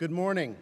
Good morning.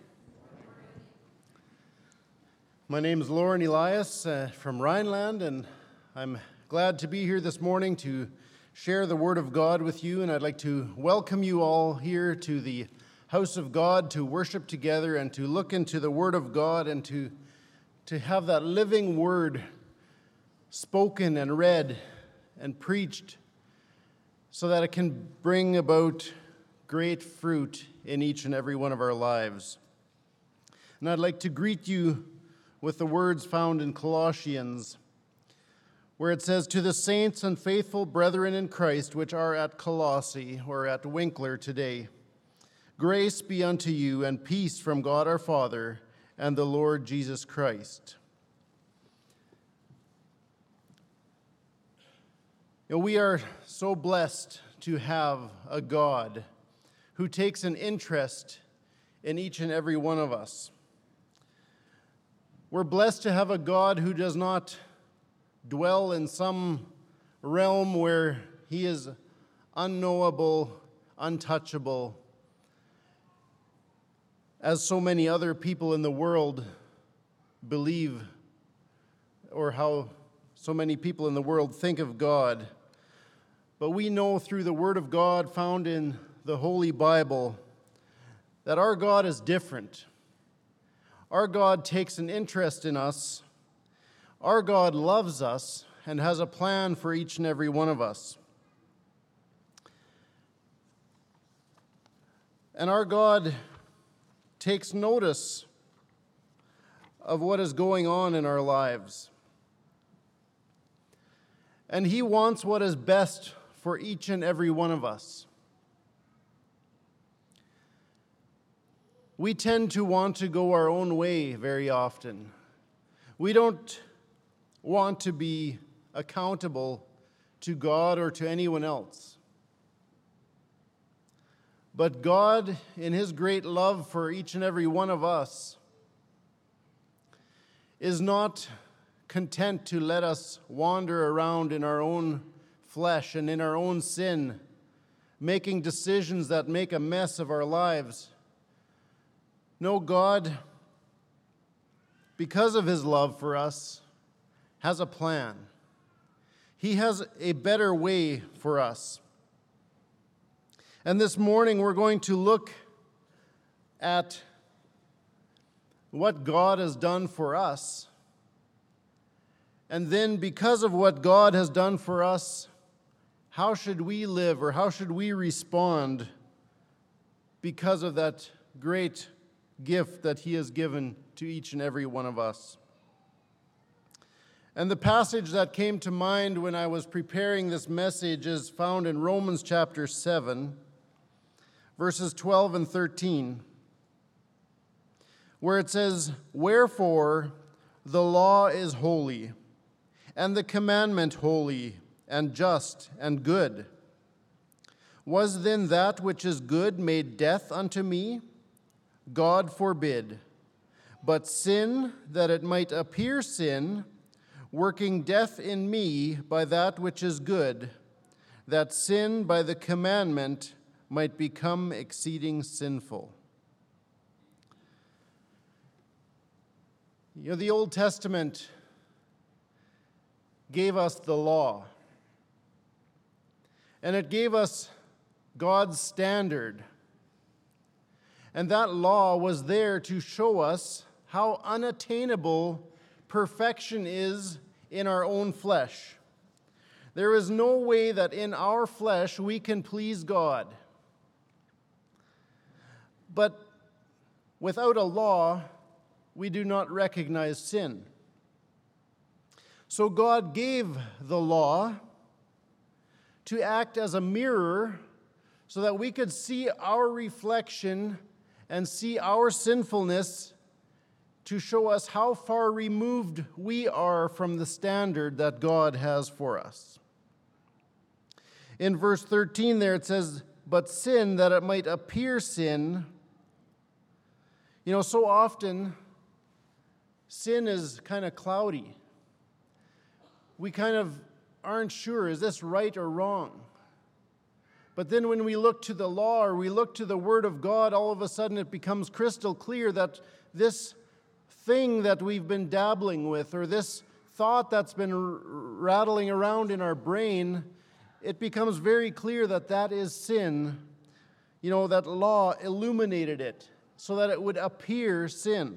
My name is Lauren Elias from Rhineland, and I'm glad to be here this morning to share the Word of God with you, and I'd like to welcome you all here to the house of God to worship together and to look into the Word of God and to have that living Word spoken and read and preached so that it can bring about great fruit in each and every one of our lives. And I'd like to greet you with the words found in Colossians, where it says, "To the saints and faithful brethren in Christ, which are at Colossae," or at Winkler today, "grace be unto you and peace from God our Father and the Lord Jesus Christ." We are so blessed to have a God who takes an interest in each and every one of us. We're blessed to have a God who does not dwell in some realm where he is unknowable, untouchable, as so many other people in the world believe, or how so many people in the world think of God. But we know through the Word of God found in the Holy Bible that our God is different. Our God takes an interest in us. Our God loves us and has a plan for each and every one of us. And our God takes notice of what is going on in our lives. And he wants what is best for each and every one of us. We tend to want to go our own way very often. We don't want to be accountable to God or to anyone else. But God, in his great love for each and every one of us, is not content to let us wander around in our own flesh and in our own sin, making decisions that make a mess of our lives. No, God, because of his love for us, has a plan. He has a better way for us. And this morning we're going to look at what God has done for us. And then, because of what God has done for us, how should we live, or how should we respond because of that great gift that he has given to each and every one of us? And the passage that came to mind when I was preparing this message is found in Romans chapter 7, verses 12 and 13, where it says, "Wherefore the law is holy, and the commandment holy, and just, and good. Was then that which is good made death unto me? God forbid. But sin, that it might appear sin, working death in me by that which is good, that sin by the commandment might become exceeding sinful." The Old Testament gave us the law, and it gave us God's standard. And that law was there to show us how unattainable perfection is in our own flesh. There is no way that in our flesh we can please God. But without a law, we do not recognize sin. So God gave the law to act as a mirror so that we could see our reflection and see our sinfulness, to show us how far removed we are from the standard that God has for us. In verse 13 there it says, "But sin, that it might appear sin." So often sin is kind of cloudy. We kind of aren't sure, is this right or wrong? But then when we look to the law or we look to the Word of God, all of a sudden it becomes crystal clear that this thing that we've been dabbling with, or this thought that's been rattling around in our brain, it becomes very clear that that is sin. You know, that law illuminated it so that it would appear sin.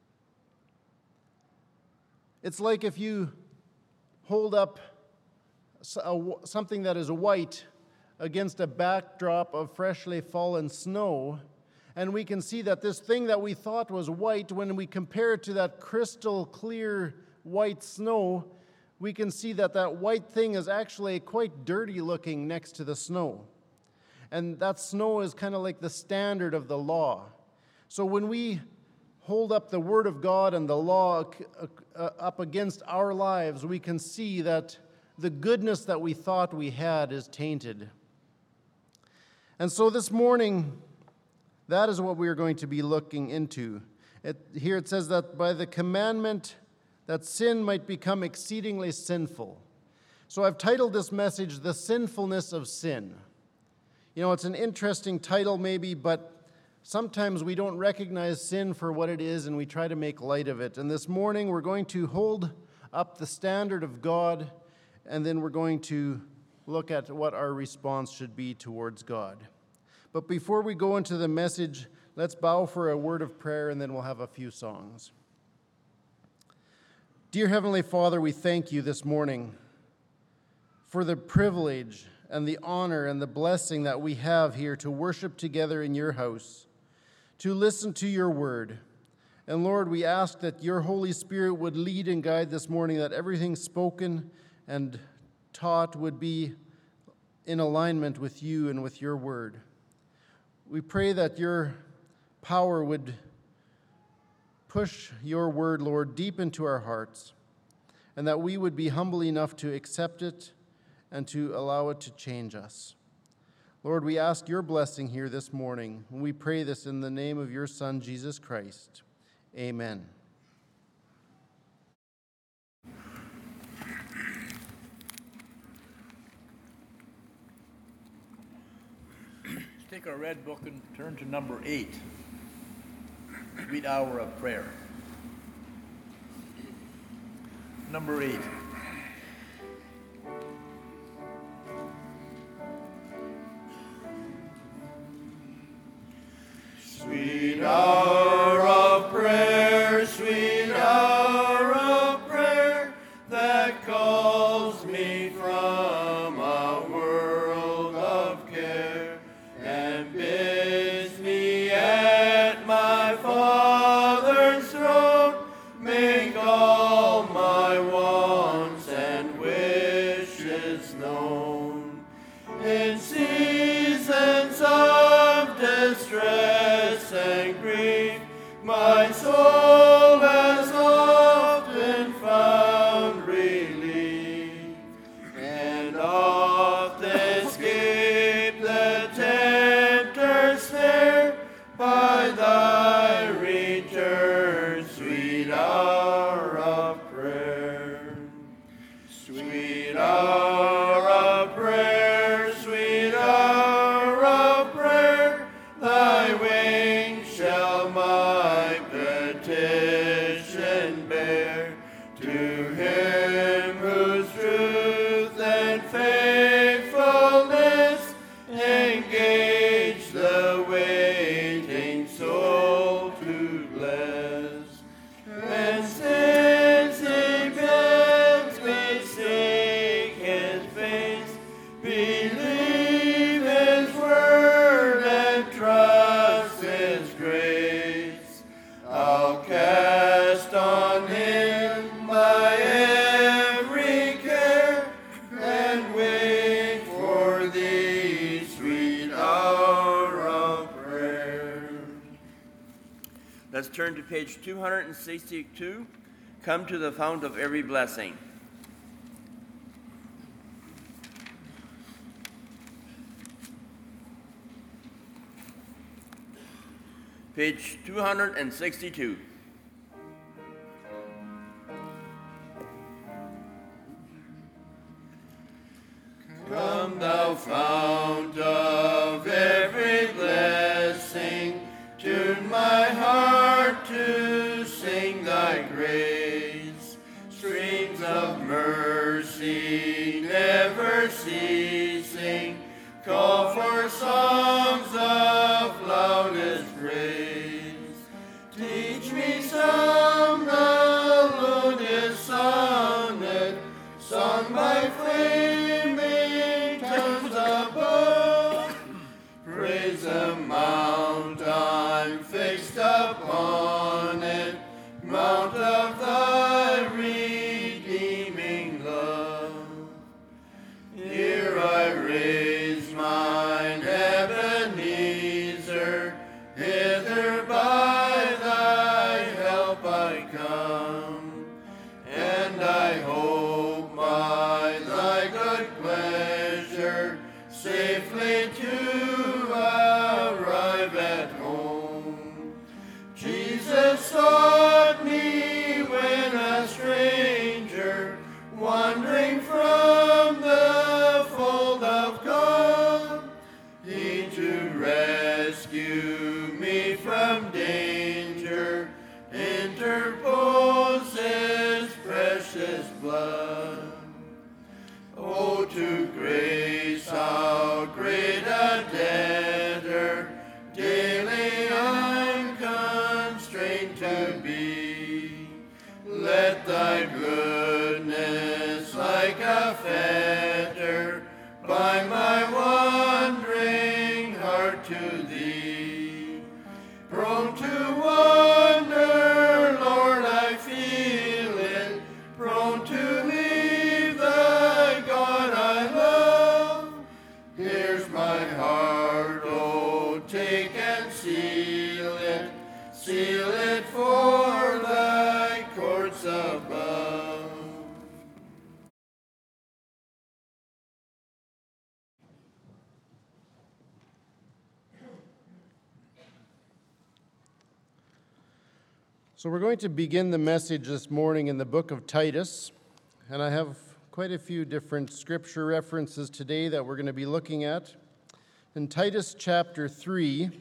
It's like if you hold up something that is white against a backdrop of freshly fallen snow, and we can see that this thing that we thought was white, when we compare it to that crystal clear white snow, we can see that that white thing is actually quite dirty looking next to the snow. And that snow is kind of like the standard of the law. So when we hold up the Word of God and the law up against our lives, we can see that the goodness that we thought we had is tainted. And so this morning, that is what we are going to be looking into. Here it says that by the commandment that sin might become exceedingly sinful. So I've titled this message, The Sinfulness of Sin. You know, it's an interesting title maybe, but sometimes we don't recognize sin for what it is and we try to make light of it. And this morning we're going to hold up the standard of God, and then we're going to look at what our response should be towards God. But before we go into the message, let's bow for a word of prayer, and then we'll have a few songs. Dear Heavenly Father, we thank you this morning for the privilege and the honor and the blessing that we have here to worship together in your house, to listen to your word. And Lord, we ask that your Holy Spirit would lead and guide this morning, that everything spoken and taught would be in alignment with you and with your word. We pray that your power would push your word, Lord, deep into our hearts, and that we would be humble enough to accept it and to allow it to change us. Lord, we ask your blessing here this morning, and we pray this in the name of your Son, Jesus Christ. Amen. Take our red book and turn to number 8, Sweet Hour of Prayer. Number 8. Sweet hour of prayer, sweet hour of prayer, that calls me from a world of care, and bids me at my Father's throne make all my wants and wishes known. In seasons of distress and grief, my soul has often found relief, and oft escaped the tempter's snare by thy return, sweet hour of prayer. Sweet hour of prayer, sweet hour of prayer, thy wings shall my petition bear to him whose truth and faithfulness engage the waiting soul to bless. And since he bids me seek his face, believe his word and trust his grace, I'll cast on him my every care and wait for thee, sweet hour of prayer. Let's turn to page 262. Come to the fount of every blessing. Page 262. Come thou fount of never ceasing, call for songs of loudest praise. Teach me some melodious sonnet, sung by flaming tongues above. Praise the mount I'm fixed upon it, mount of thy redeeming love. Here I raise mine Ebenezer, hither by thy help I come, and I hope by thy good pleasure safely to arrive at home. Jesus sought me when a stranger, wandering from the fold of God. He to rescue me from danger interposes precious blood. Oh, to grace how great a debtor daily I'm constrained to be. Let thy goodness like a fetter bind my wandering heart to thee. Prone to wander, Lord, I feel it, prone to leave the God I love. Here's my heart, oh, take and seal it for thy courts above. So we're going to begin the message this morning in the book of Titus, and I have quite a few different scripture references today that we're going to be looking at. In Titus chapter 3,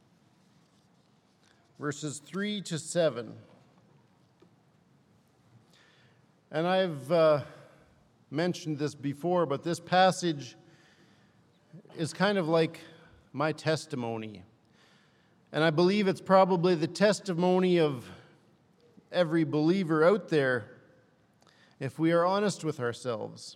verses 3 to 7. And I've mentioned this before, but this passage is kind of like my testimony. And I believe it's probably the testimony of every believer out there, if we are honest with ourselves.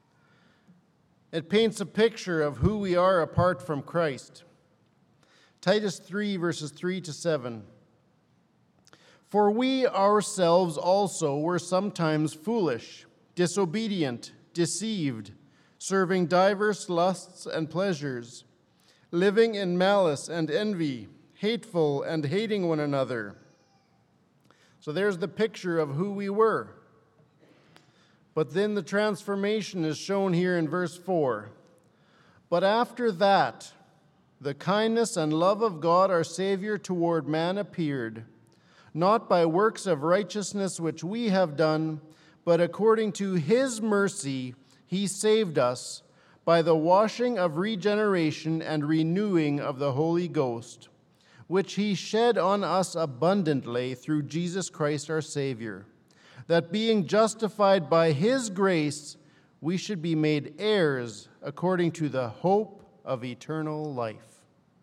It paints a picture of who we are apart from Christ. Titus 3, verses 3 to 7. For we ourselves also were sometimes foolish, disobedient, deceived, serving diverse lusts and pleasures, living in malice and envy, hateful and hating one another. So there's the picture of who we were. But then the transformation is shown here in verse 4. But after that, the kindness and love of God our Savior toward man appeared, not by works of righteousness which we have done, but according to his mercy he saved us by the washing of regeneration and renewing of the Holy Ghost, which he shed on us abundantly through Jesus Christ our Savior, that being justified by his grace, we should be made heirs according to the hope of eternal life.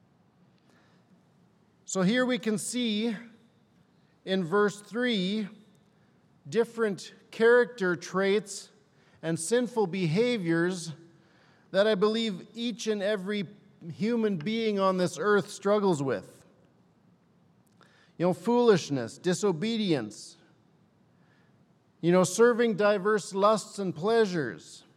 So here we can see in verse 3 different character traits and sinful behaviors that I believe each and every human being on this earth struggles with. Foolishness, disobedience, serving diverse lusts and pleasures.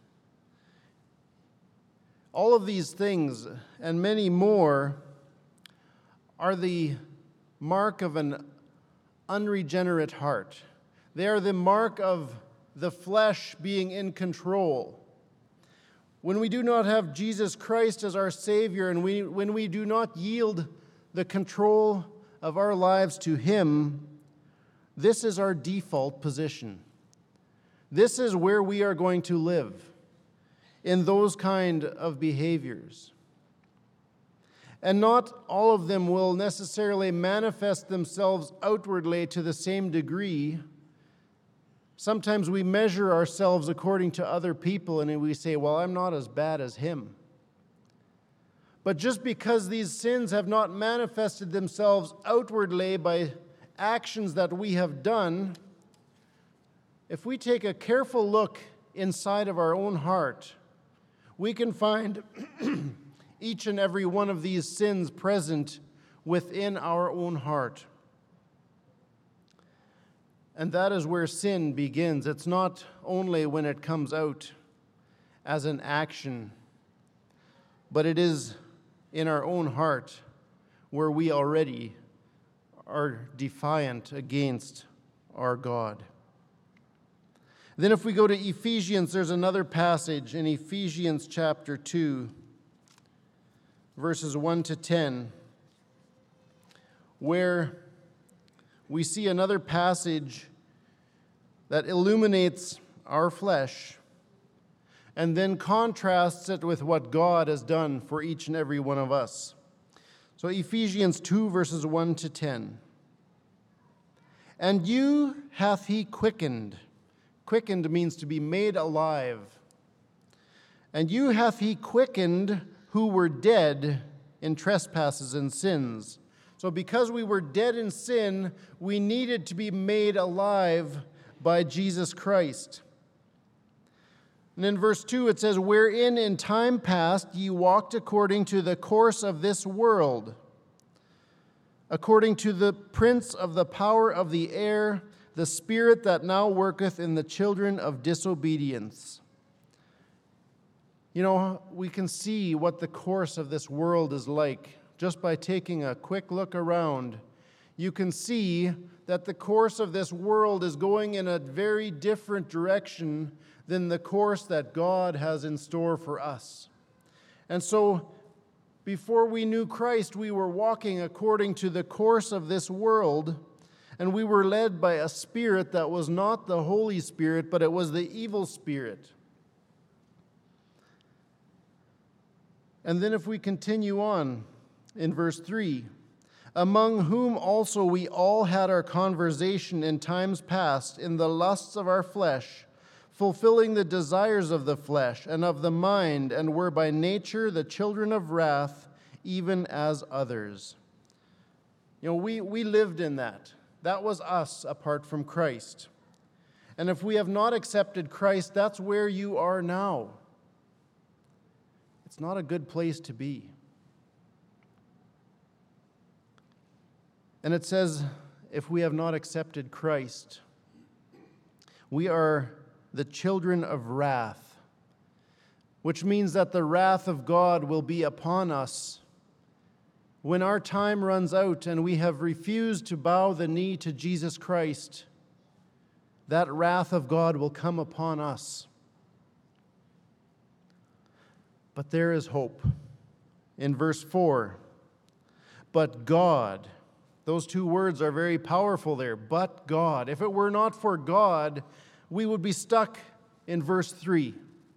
All of these things and many more are the mark of an unregenerate heart. They are the mark of the flesh being in control. When we do not have Jesus Christ as our Savior and when we do not yield the control of our lives to him, this is our default position. This is where we are going to live, in those kind of behaviors. And not all of them will necessarily manifest themselves outwardly to the same degree. Sometimes we measure ourselves according to other people and we say, well, I'm not as bad as him. But just because these sins have not manifested themselves outwardly by actions that we have done, if we take a careful look inside of our own heart, we can find each and every one of these sins present within our own heart. And that is where sin begins. It's not only when it comes out as an action, but it is in our own heart where we already are defiant against our God. Then if we go to Ephesians, there's another passage in Ephesians chapter 2, verses 1 to 10, where we see another passage that illuminates our flesh and then contrasts it with what God has done for each and every one of us. So Ephesians 2, verses 1 to 10. And you hath he quickened. Quickened means to be made alive. And you hath he quickened who were dead in trespasses and sins. So because we were dead in sin, we needed to be made alive by Jesus Christ. And in verse 2 it says, wherein in time past ye walked according to the course of this world, according to the prince of the power of the air, the spirit that now worketh in the children of disobedience. You know, we can see what the course of this world is like just by taking a quick look around. You can see that the course of this world is going in a very different direction than the course that God has in store for us. And so, before we knew Christ, we were walking according to the course of this world, and we were led by a spirit that was not the Holy Spirit, but it was the evil spirit. And then if we continue on in verse 3, among whom also we all had our conversation in times past in the lusts of our flesh, fulfilling the desires of the flesh and of the mind, and were by nature the children of wrath, even as others. You know, we lived in that. That was us apart from Christ. And if we have not accepted Christ, that's where you are now. It's not a good place to be. And it says, if we have not accepted Christ, we are the children of wrath, which means that the wrath of God will be upon us. When our time runs out and we have refused to bow the knee to Jesus Christ, that wrath of God will come upon us. But there is hope. In verse 4, but God, those two words are very powerful there, but God. If it were not for God, we would be stuck in verse 3.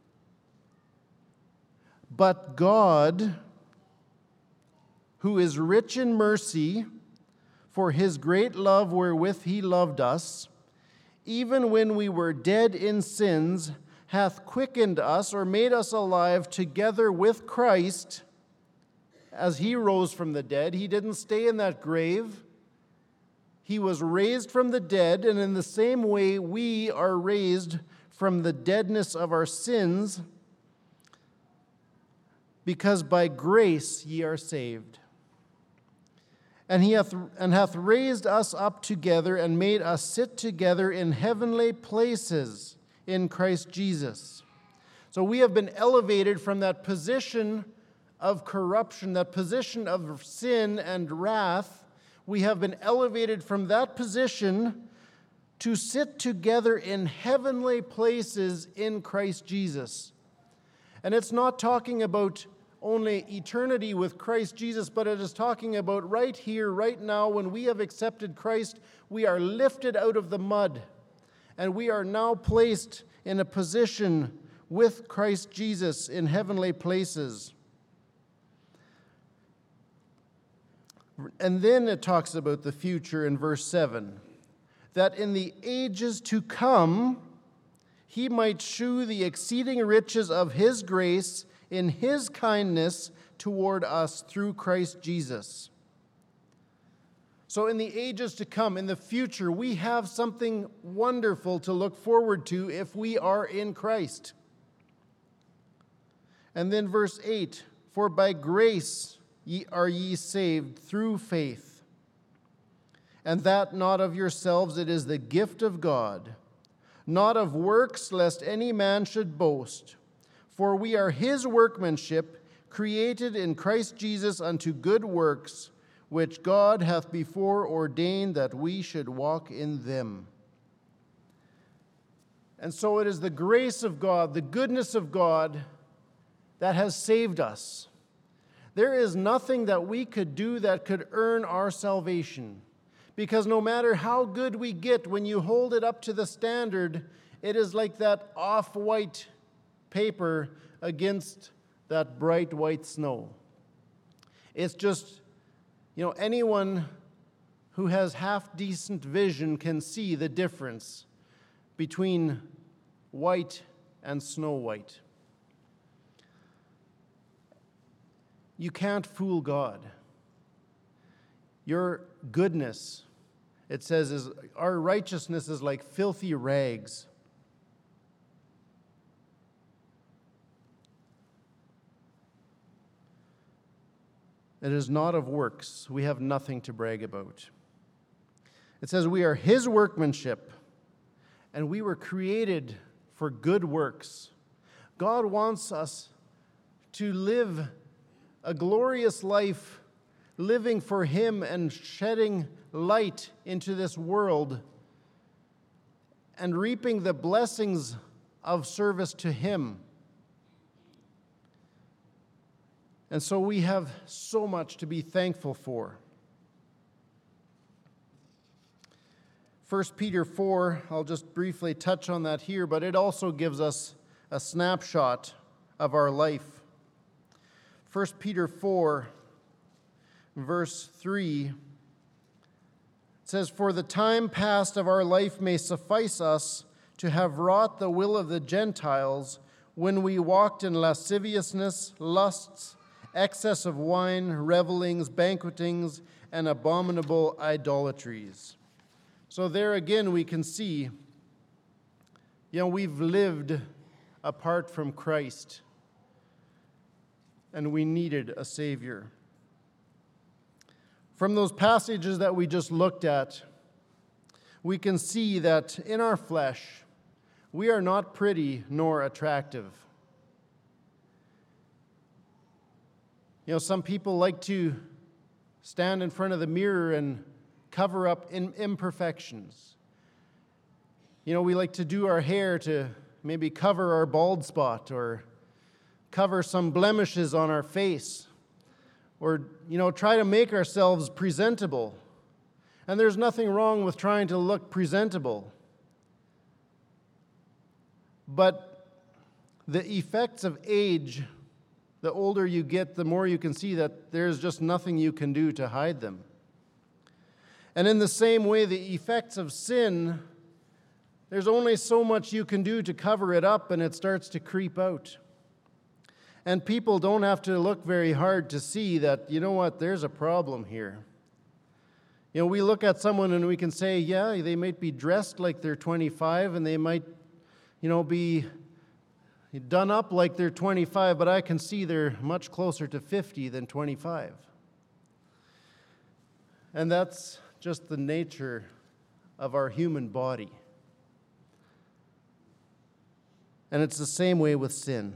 But God, who is rich in mercy, for his great love wherewith he loved us, even when we were dead in sins, hath quickened us or made us alive together with Christ. As he rose from the dead, he didn't stay in that grave. He was raised from the dead, and in the same way we are raised from the deadness of our sins, because by grace ye are saved. And he hath raised us up together and made us sit together in heavenly places in Christ Jesus. So we have been elevated from that position of corruption, that position of sin and wrath. We have been elevated from that position to sit together in heavenly places in Christ Jesus. And it's not talking about only eternity with Christ Jesus, but it is talking about right here, right now, when we have accepted Christ, we are lifted out of the mud, and we are now placed in a position with Christ Jesus in heavenly places. And then it talks about the future in verse 7. that in the ages to come he might shew the exceeding riches of his grace in his kindness toward us through Christ Jesus. So in the ages to come, in the future, we have something wonderful to look forward to if we are in Christ. And then verse 8, for by grace are ye saved through faith, and that not of yourselves, it is the gift of God, not of works, lest any man should boast. For we are his workmanship, created in Christ Jesus unto good works, which God hath before ordained that we should walk in them. And so it is the grace of God, the goodness of God, that has saved us. There is nothing that we could do that could earn our salvation. Because no matter how good we get, when you hold it up to the standard, it is like that off-white paper against that bright white snow. It's just, anyone who has half-decent vision can see the difference between white and snow white. You can't fool God. Your goodness, it says, our righteousness is like filthy rags. It is not of works. We have nothing to brag about. It says we are his workmanship, and we were created for good works. God wants us to live a glorious life, living for him and shedding light into this world and reaping the blessings of service to him. And so we have so much to be thankful for. 1 Peter 4, I'll just briefly touch on that here, but it also gives us a snapshot of our life. 1 Peter 4, verse 3, it says, for the time past of our life may suffice us to have wrought the will of the Gentiles when we walked in lasciviousness, lusts, excess of wine, revelings, banquetings, and abominable idolatries. So there again we can see, we've lived apart from Christ, and we needed a Savior. From those passages that we just looked at, we can see that in our flesh, we are not pretty nor attractive. Some people like to stand in front of the mirror and cover up imperfections. We like to do our hair to maybe cover our bald spot or cover some blemishes on our face or, try to make ourselves presentable. And there's nothing wrong with trying to look presentable. But the effects of age, the older you get, the more you can see that there's just nothing you can do to hide them. And in the same way, the effects of sin, there's only so much you can do to cover it up, and it starts to creep out. And people don't have to look very hard to see that, there's a problem here. We look at someone and we can say, yeah, they might be dressed like they're 25, and they might, be done up like they're 25, but I can see they're much closer to 50 than 25. And that's just the nature of our human body. And it's the same way with sin.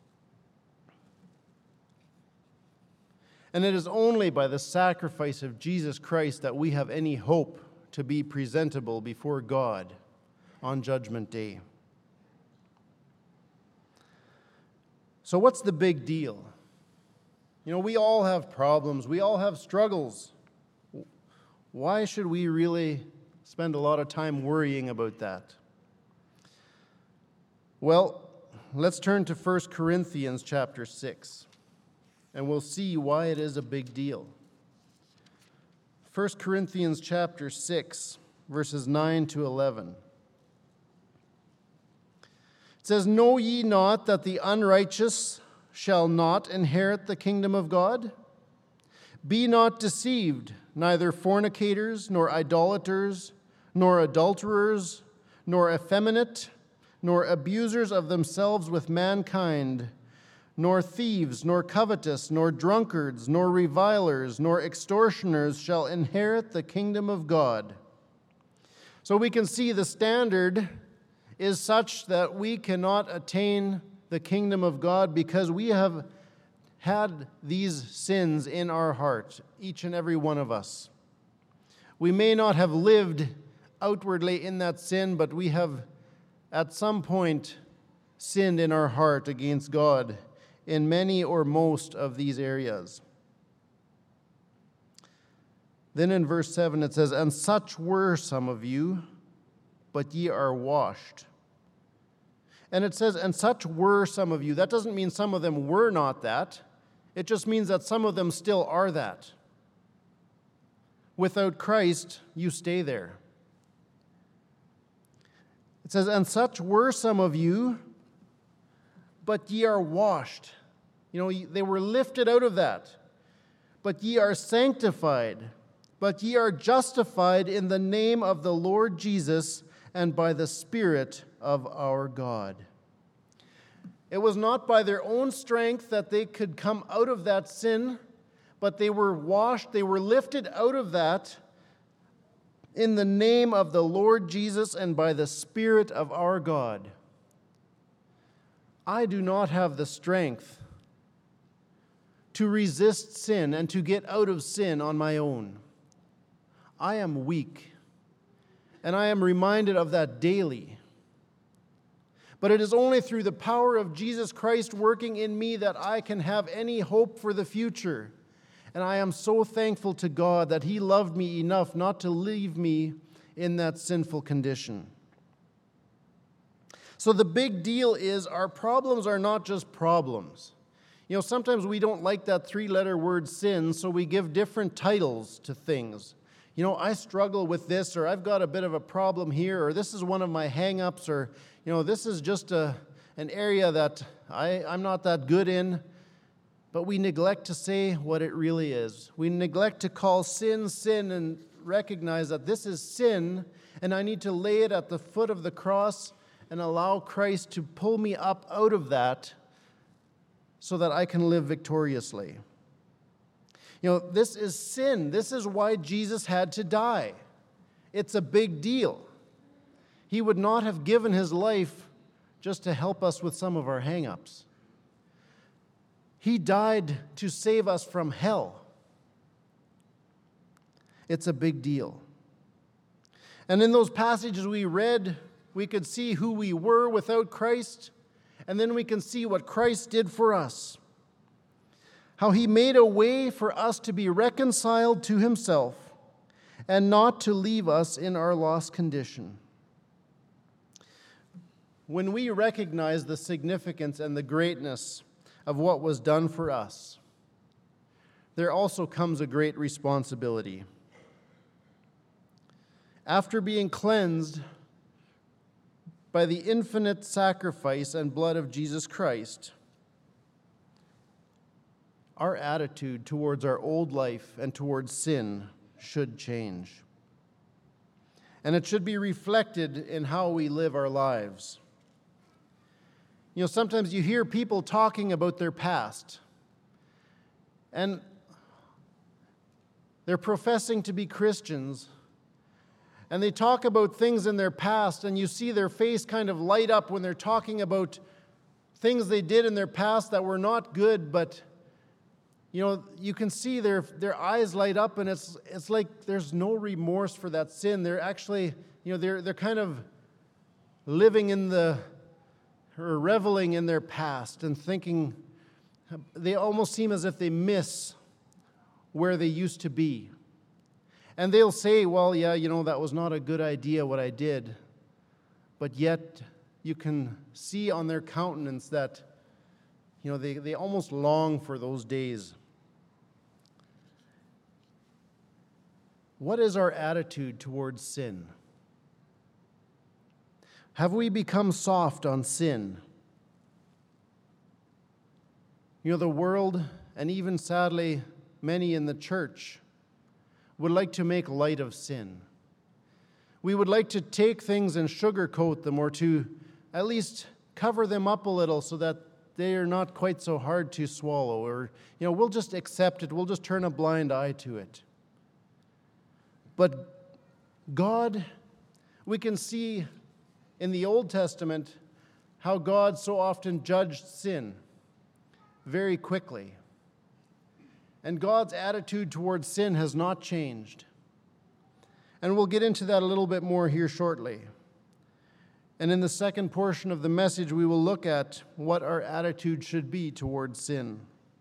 And it is only by the sacrifice of Jesus Christ that we have any hope to be presentable before God on Judgment Day. So what's the big deal? We all have problems. We all have struggles. Why should we really spend a lot of time worrying about that? Well, let's turn to 1 Corinthians chapter 6, and we'll see why it is a big deal. 1 Corinthians chapter 6, verses 9 to 11. It says, "Know ye not that the unrighteous shall not inherit the kingdom of God? Be not deceived, neither fornicators, nor idolaters, nor adulterers, nor effeminate, nor abusers of themselves with mankind, nor thieves, nor covetous, nor drunkards, nor revilers, nor extortioners shall inherit the kingdom of God." So we can see the standard is such that we cannot attain the kingdom of God because we have had these sins in our heart, each and every one of us. We may not have lived outwardly in that sin, but we have at some point sinned in our heart against God in many or most of these areas. Then in verse 7 it says, "And such were some of you, but ye are washed." And it says, "And such were some of you." That doesn't mean some of them were not that. It just means that some of them still are that. Without Christ, you stay there. It says, "And such were some of you, but ye are washed." They were lifted out of that. "But ye are sanctified, but ye are justified in the name of the Lord Jesus and by the Spirit of our God." It was not by their own strength that they could come out of that sin, but they were washed, they were lifted out of that in the name of the Lord Jesus and by the Spirit of our God. I do not have the strength to resist sin and to get out of sin on my own. I am weak, and I am reminded of that daily. But it is only through the power of Jesus Christ working in me that I can have any hope for the future. And I am so thankful to God that He loved me enough not to leave me in that sinful condition. So the big deal is our problems are not just problems. Sometimes we don't like that three-letter word sin, so we give different titles to things. I struggle with this, or I've got a bit of a problem here, or this is one of my hang-ups, or, this is just an area that I'm not that good in. But we neglect to say what it really is. We neglect to call sin, sin, and recognize that this is sin, and I need to lay it at the foot of the cross and allow Christ to pull me up out of that so that I can live victoriously. This is sin. This is why Jesus had to die. It's a big deal. He would not have given His life just to help us with some of our hang-ups. He died to save us from hell. It's a big deal. And in those passages we read, we could see who we were without Christ, and then we can see what Christ did for us. How He made a way for us to be reconciled to Himself and not to leave us in our lost condition. When we recognize the significance and the greatness of what was done for us, there also comes a great responsibility. After being cleansed by the infinite sacrifice and blood of Jesus Christ, our attitude towards our old life and towards sin should change. And it should be reflected in how we live our lives. Sometimes you hear people talking about their past, and they're professing to be Christians, and they talk about things in their past, and you see their face kind of light up when they're talking about things they did in their past that were not good, but you can see their eyes light up, and it's like there's no remorse for that sin. They're actually, they're kind of living in or reveling in their past and thinking, they almost seem as if they miss where they used to be. And they'll say, well, yeah, that was not a good idea what I did. But yet you can see on their countenance that, they almost long for those days. what is our attitude towards sin? Have we become soft on sin? You know, the world, and even sadly many in the church, would like to make light of sin. We would like to take things and sugarcoat them, or to at least cover them up a little so that they are not quite so hard to swallow. Or, we'll just accept it. We'll just turn a blind eye to it. But God, we can see in the Old Testament how God so often judged sin very quickly. And God's attitude towards sin has not changed. And we'll get into that a little bit more here shortly. And in the second portion of the message, we will look at what our attitude should be towards sin.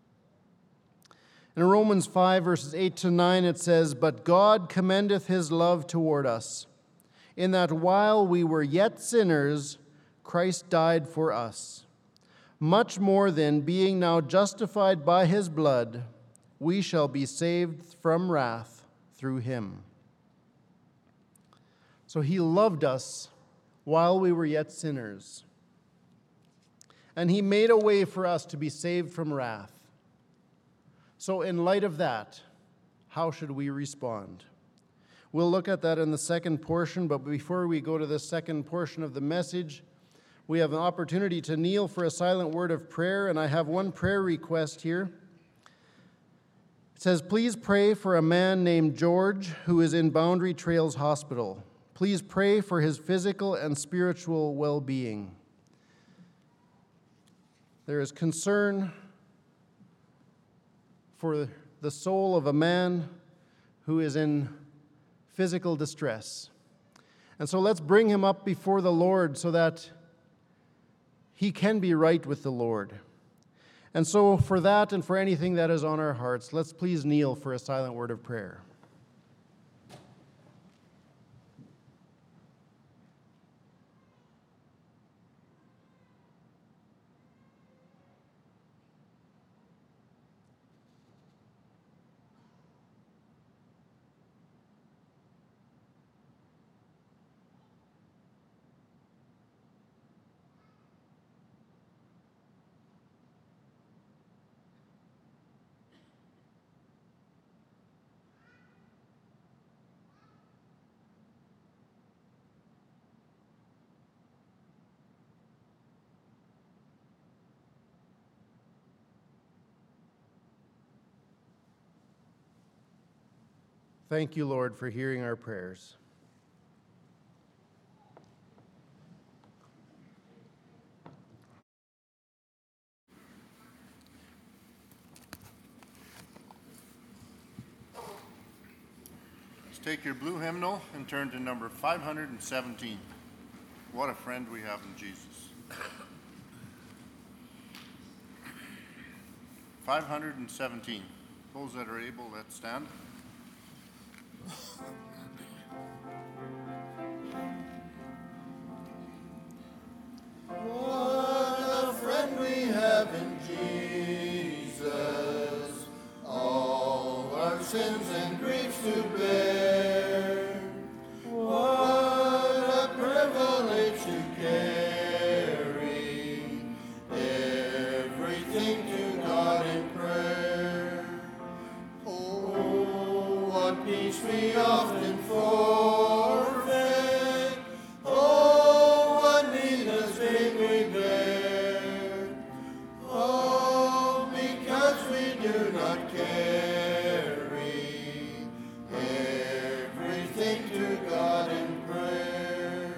In Romans 5, verses 8 to 9, it says, "But God commendeth his love toward us, in that while we were yet sinners, Christ died for us. Much more then, being now justified by his blood, we shall be saved from wrath through him." So he loved us while we were yet sinners. And he made a way for us to be saved from wrath. So in light of that, how should we respond? We'll look at that in the second portion, but before we go to the second portion of the message, we have an opportunity to kneel for a silent word of prayer, and I have one prayer request here. It says, "Please pray for a man named George who is in Boundary Trails Hospital. Please pray for his physical and spiritual well-being." There is concern for the soul of a man who is in physical distress. And so let's bring him up before the Lord so that he can be right with the Lord. And so for that and for anything that is on our hearts, let's please kneel for a silent word of prayer. Thank you, Lord, for hearing our prayers. Let's take your blue hymnal and turn to number 517. What a friend we have in Jesus. 517. Those that are able, let's stand. What a friend we have in Jesus, all our sins and griefs to bear. What a privilege to carry everything to God in prayer. Oh, what peace we often forfeit. Oh, what needless pain we bear. Oh, because we do not carry everything to God in prayer.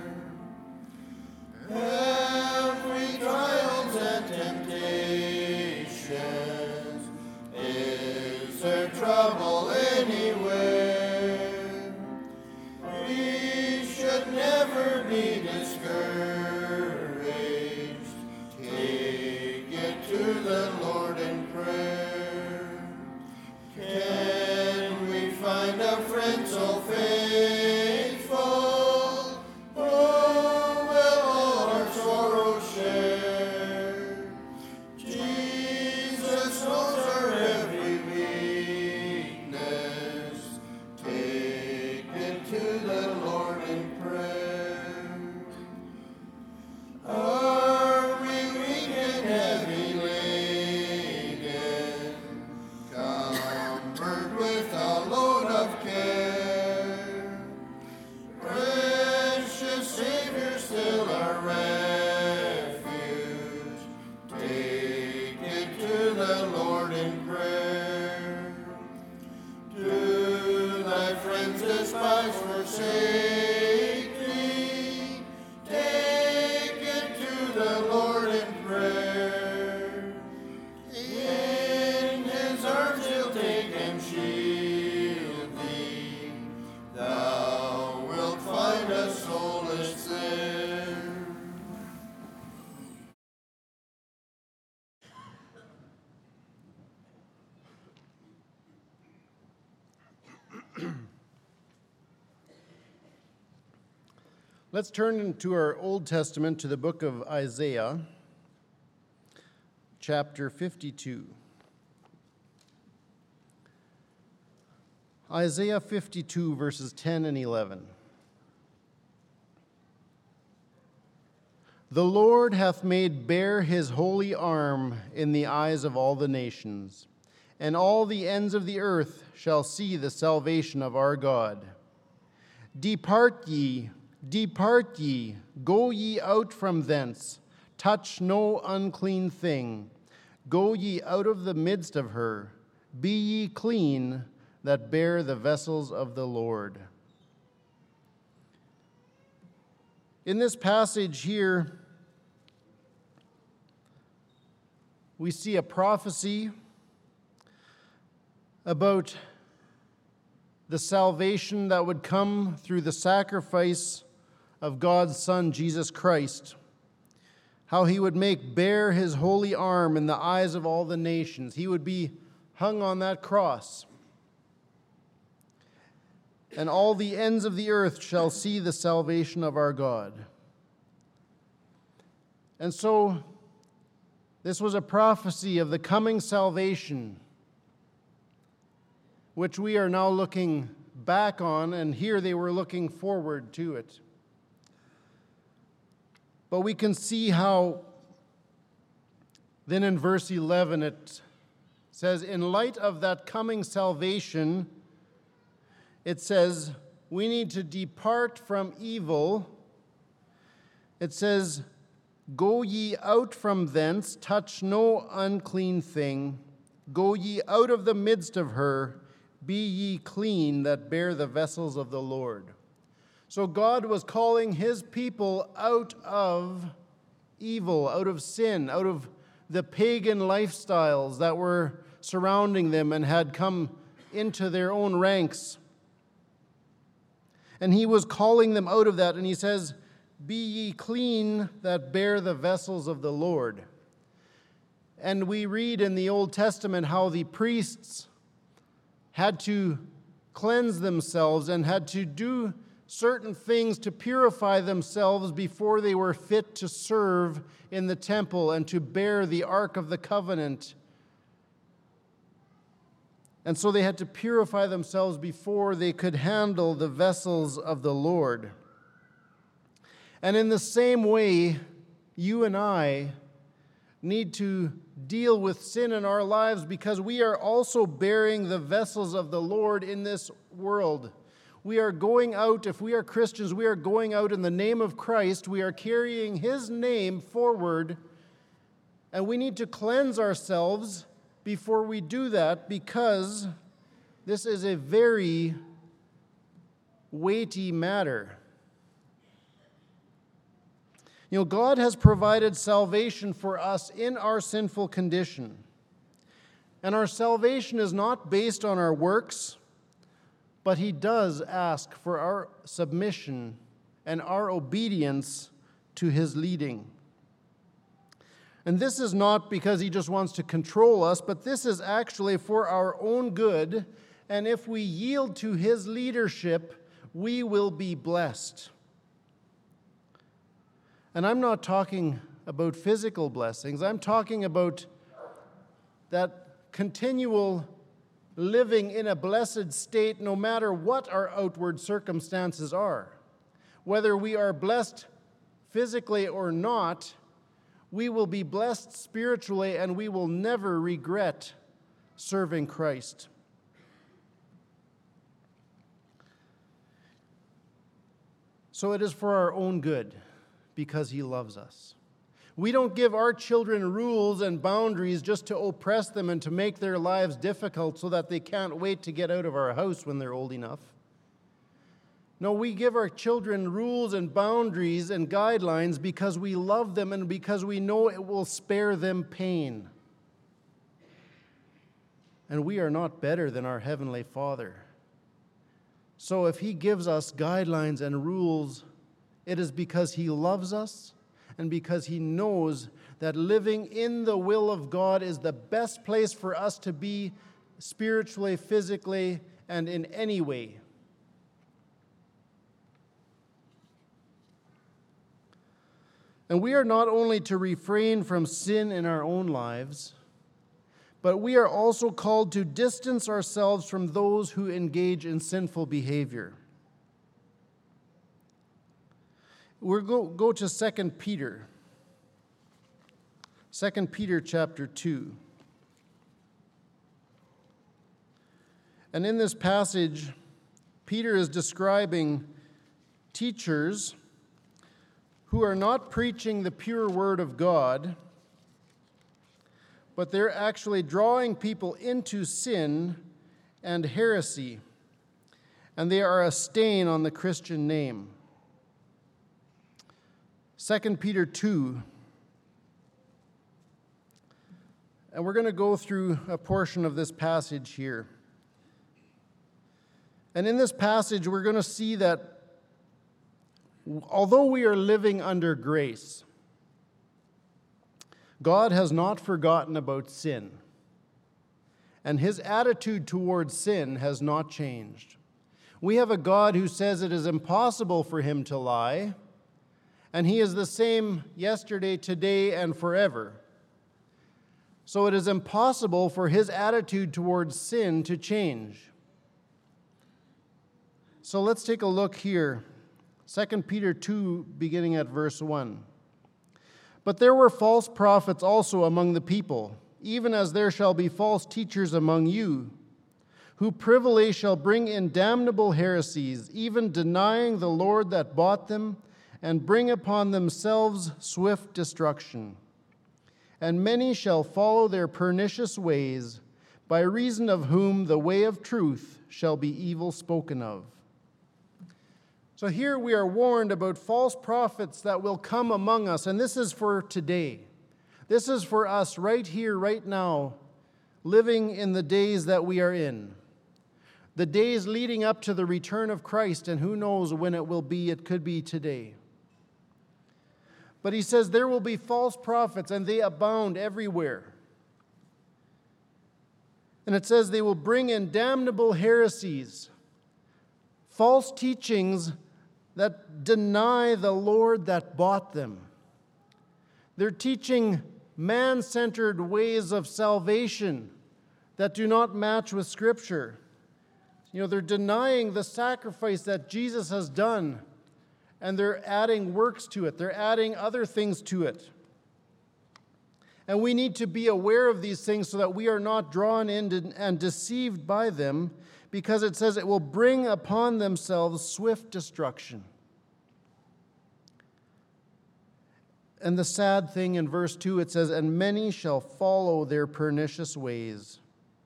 Every trials and temptations, is there trouble anywhere? Let's turn into our Old Testament to the book of Isaiah, chapter 52. Isaiah 52, verses 10 and 11. The Lord hath made bare his holy arm in the eyes of all the nations, and all the ends of the earth shall see the salvation of our God. Depart ye, go ye out from thence, touch no unclean thing. Go ye out of the midst of her, be ye clean that bear the vessels of the Lord. In this passage here, we see a prophecy about the salvation that would come through the sacrifice of God's Son, Jesus Christ. How he would make bare his holy arm in the eyes of all the nations. He would be hung on that cross. And all the ends of the earth shall see the salvation of our God. And so, this was a prophecy of the coming salvation, which we are now looking back on, and here they were looking forward to it. But we can see how, then in verse 11, it says, in light of that coming salvation, it says, we need to depart from evil. It says, go ye out from thence, touch no unclean thing. Go ye out of the midst of her, be ye clean that bear the vessels of the Lord. So God was calling his people out of evil, out of sin, out of the pagan lifestyles that were surrounding them and had come into their own ranks. And he was calling them out of that, and he says, be ye clean that bear the vessels of the Lord. And we read in the Old Testament how the priests had to cleanse themselves and had to do certain things to purify themselves before they were fit to serve in the temple and to bear the Ark of the Covenant. And so they had to purify themselves before they could handle the vessels of the Lord. And in the same way, you and I need to deal with sin in our lives because we are also bearing the vessels of the Lord in this world. We are going out, if we are Christians, we are going out in the name of Christ. We are carrying his name forward, and we need to cleanse ourselves before we do that because this is a very weighty matter. You know, God has provided salvation for us in our sinful condition. And our salvation is not based on our works, but he does ask for our submission and our obedience to his leading. And this is not because he just wants to control us, but this is actually for our own good. And if we yield to his leadership, we will be blessed. And I'm not talking about physical blessings. I'm talking about that continual living in a blessed state no matter what our outward circumstances are. Whether we are blessed physically or not, we will be blessed spiritually and we will never regret serving Christ. So it is for our own good because he loves us. We don't give our children rules and boundaries just to oppress them and to make their lives difficult so that they can't wait to get out of our house when they're old enough. No, we give our children rules and boundaries and guidelines because we love them and because we know it will spare them pain. And we are not better than our Heavenly Father. So if he gives us guidelines and rules, it is because he loves us and because he knows that living in the will of God is the best place for us to be spiritually, physically, and in any way. And we are not only to refrain from sin in our own lives, but we are also called to distance ourselves from those who engage in sinful behavior. We'll go to 2 Peter. 2 Peter chapter 2. And in this passage, Peter is describing teachers who are not preaching the pure word of God, but they're actually drawing people into sin and heresy, and they are a stain on the Christian name. 2 Peter 2, and we're going to go through a portion of this passage here. And in this passage, we're going to see that although we are living under grace, God has not forgotten about sin, and his attitude towards sin has not changed. We have a God who says it is impossible for him to lie, and he is the same yesterday, today, and forever. So it is impossible for his attitude towards sin to change. So let's take a look here. 2 Peter 2, beginning at verse 1. But there were false prophets also among the people, even as there shall be false teachers among you, who privily shall bring in damnable heresies, even denying the Lord that bought them, and bring upon themselves swift destruction. And many shall follow their pernicious ways, by reason of whom the way of truth shall be evil spoken of. So here we are warned about false prophets that will come among us, and this is for today. This is for us right here, right now, living in the days that we are in. The days leading up to the return of Christ, and who knows when it will be. It could be today. But he says there will be false prophets, and they abound everywhere. And it says they will bring in damnable heresies, false teachings that deny the Lord that bought them. They're teaching man-centered ways of salvation that do not match with Scripture. They're denying the sacrifice that Jesus has done, and they're adding works to it. They're adding other things to it. And we need to be aware of these things so that we are not drawn in and deceived by them, because it says it will bring upon themselves swift destruction. And the sad thing in verse 2, it says, and many shall follow their pernicious ways.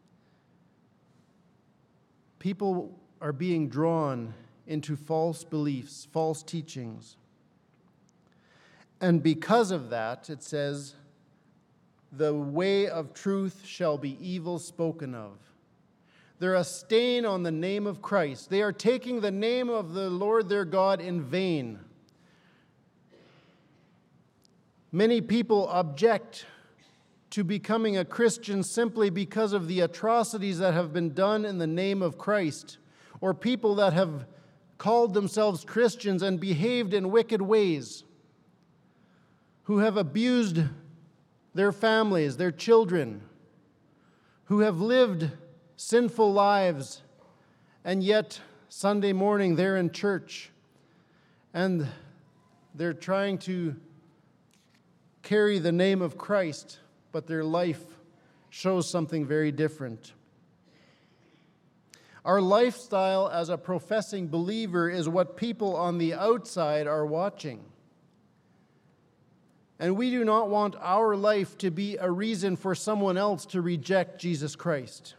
People are being drawn into false beliefs, false teachings. And because of that, it says, the way of truth shall be evil spoken of. They're a stain on the name of Christ. They are taking the name of the Lord their God in vain. Many people object to becoming a Christian simply because of the atrocities that have been done in the name of Christ, or people that have called themselves Christians and behaved in wicked ways, who have abused their families, their children, who have lived sinful lives, and yet Sunday morning they're in church and they're trying to carry the name of Christ, but their life shows something very different. Our lifestyle as a professing believer is what people on the outside are watching. And we do not want our life to be a reason for someone else to reject Jesus Christ.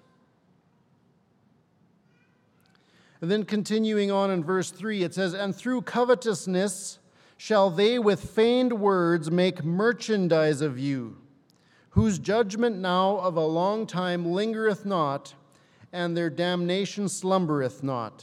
And then continuing on in verse 3, it says, and through covetousness shall they with feigned words make merchandise of you, whose judgment now of a long time lingereth not, and their damnation slumbereth not.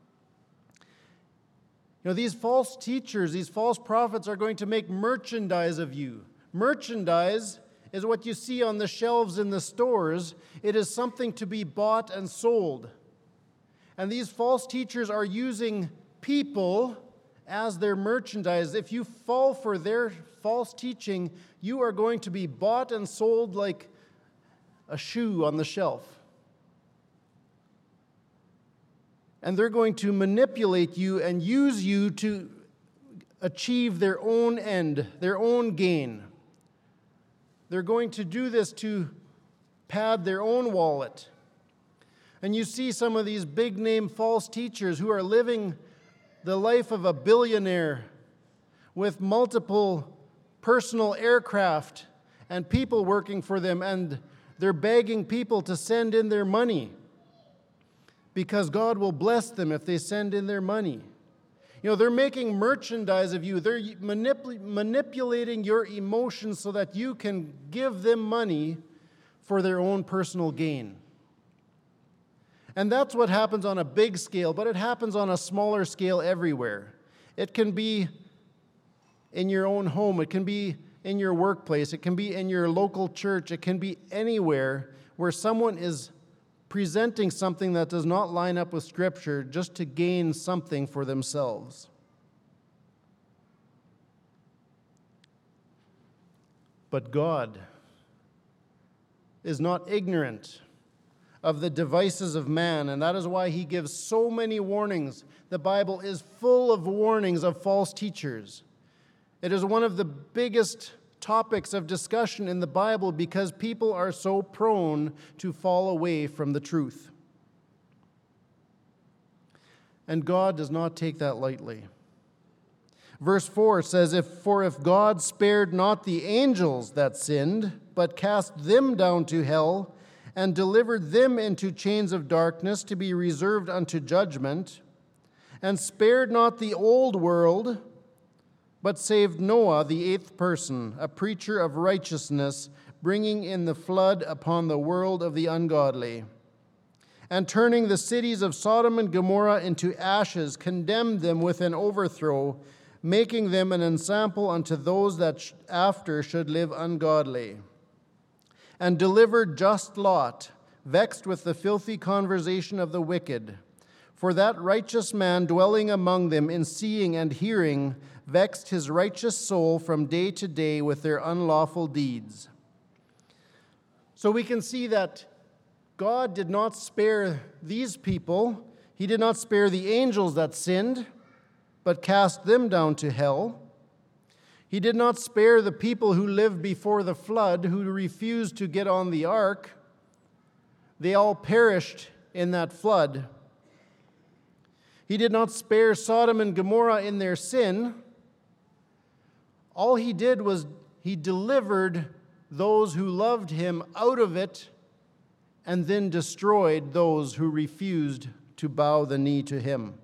These false teachers, these false prophets are going to make merchandise of you. Merchandise is what you see on the shelves in the stores. It is something to be bought and sold. And these false teachers are using people as their merchandise. If you fall for their false teaching, you are going to be bought and sold like a shoe on the shelf. And they're going to manipulate you and use you to achieve their own end, their own gain. They're going to do this to pad their own wallet. And you see some of these big-name false teachers who are living the life of a billionaire with multiple personal aircraft and people working for them, and they're begging people to send in their money because God will bless them if they send in their money. You know, they're making merchandise of you. They're manipulating your emotions so that you can give them money for their own personal gain. And that's what happens on a big scale, but it happens on a smaller scale everywhere. It can be in your own home. It can be in your workplace. It can be in your local church. It can be anywhere where someone is presenting something that does not line up with Scripture just to gain something for themselves. But God is not ignorant of the devices of man, and that is why he gives so many warnings. The Bible is full of warnings of false teachers. It is one of the biggest topics of discussion in the Bible because people are so prone to fall away from the truth. And God does not take that lightly. Verse 4 says, For if God spared not the angels that sinned, but cast them down to hell, and delivered them into chains of darkness to be reserved unto judgment, and spared not the old world, but saved Noah, the eighth person, a preacher of righteousness, bringing in the flood upon the world of the ungodly, and turning the cities of Sodom and Gomorrah into ashes, condemned them with an overthrow, making them an ensample unto those that after should live ungodly, and delivered just Lot, vexed with the filthy conversation of the wicked. For that righteous man dwelling among them in seeing and hearing vexed his righteous soul from day to day with their unlawful deeds. So we can see that God did not spare these people. He did not spare the angels that sinned, but cast them down to hell. He did not spare the people who lived before the flood, who refused to get on the ark. They all perished in that flood. He did not spare Sodom and Gomorrah in their sin. All he did was he delivered those who loved him out of it and then destroyed those who refused to bow the knee to him.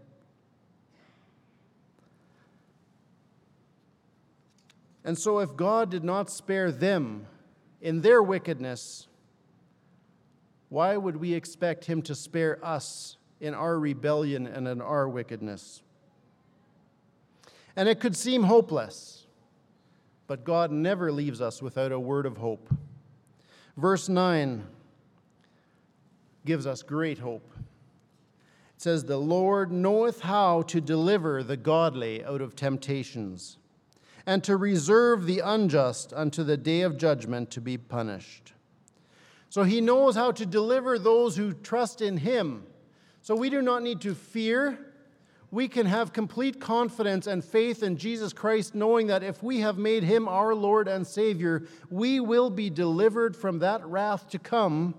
And so if God did not spare them in their wickedness, why would we expect him to spare us in our rebellion and in our wickedness? And it could seem hopeless, but God never leaves us without a word of hope. Verse 9 gives us great hope. It says, The Lord knoweth how to deliver the godly out of temptations, and to reserve the unjust unto the day of judgment to be punished. So he knows how to deliver those who trust in him. So we do not need to fear. We can have complete confidence and faith in Jesus Christ, knowing that if we have made him our Lord and Savior, we will be delivered from that wrath to come.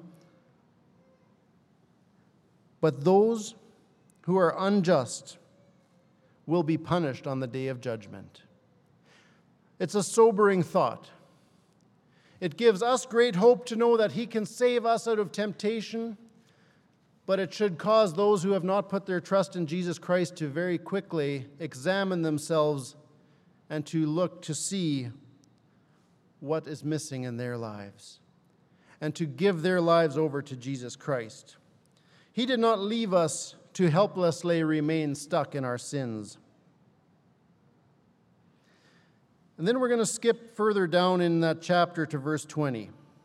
But those who are unjust will be punished on the day of judgment. It's a sobering thought. It gives us great hope to know that he can save us out of temptation, but it should cause those who have not put their trust in Jesus Christ to very quickly examine themselves and to look to see what is missing in their lives and to give their lives over to Jesus Christ. He did not leave us to helplessly remain stuck in our sins. And then we're going to skip further down in that chapter to verse 20.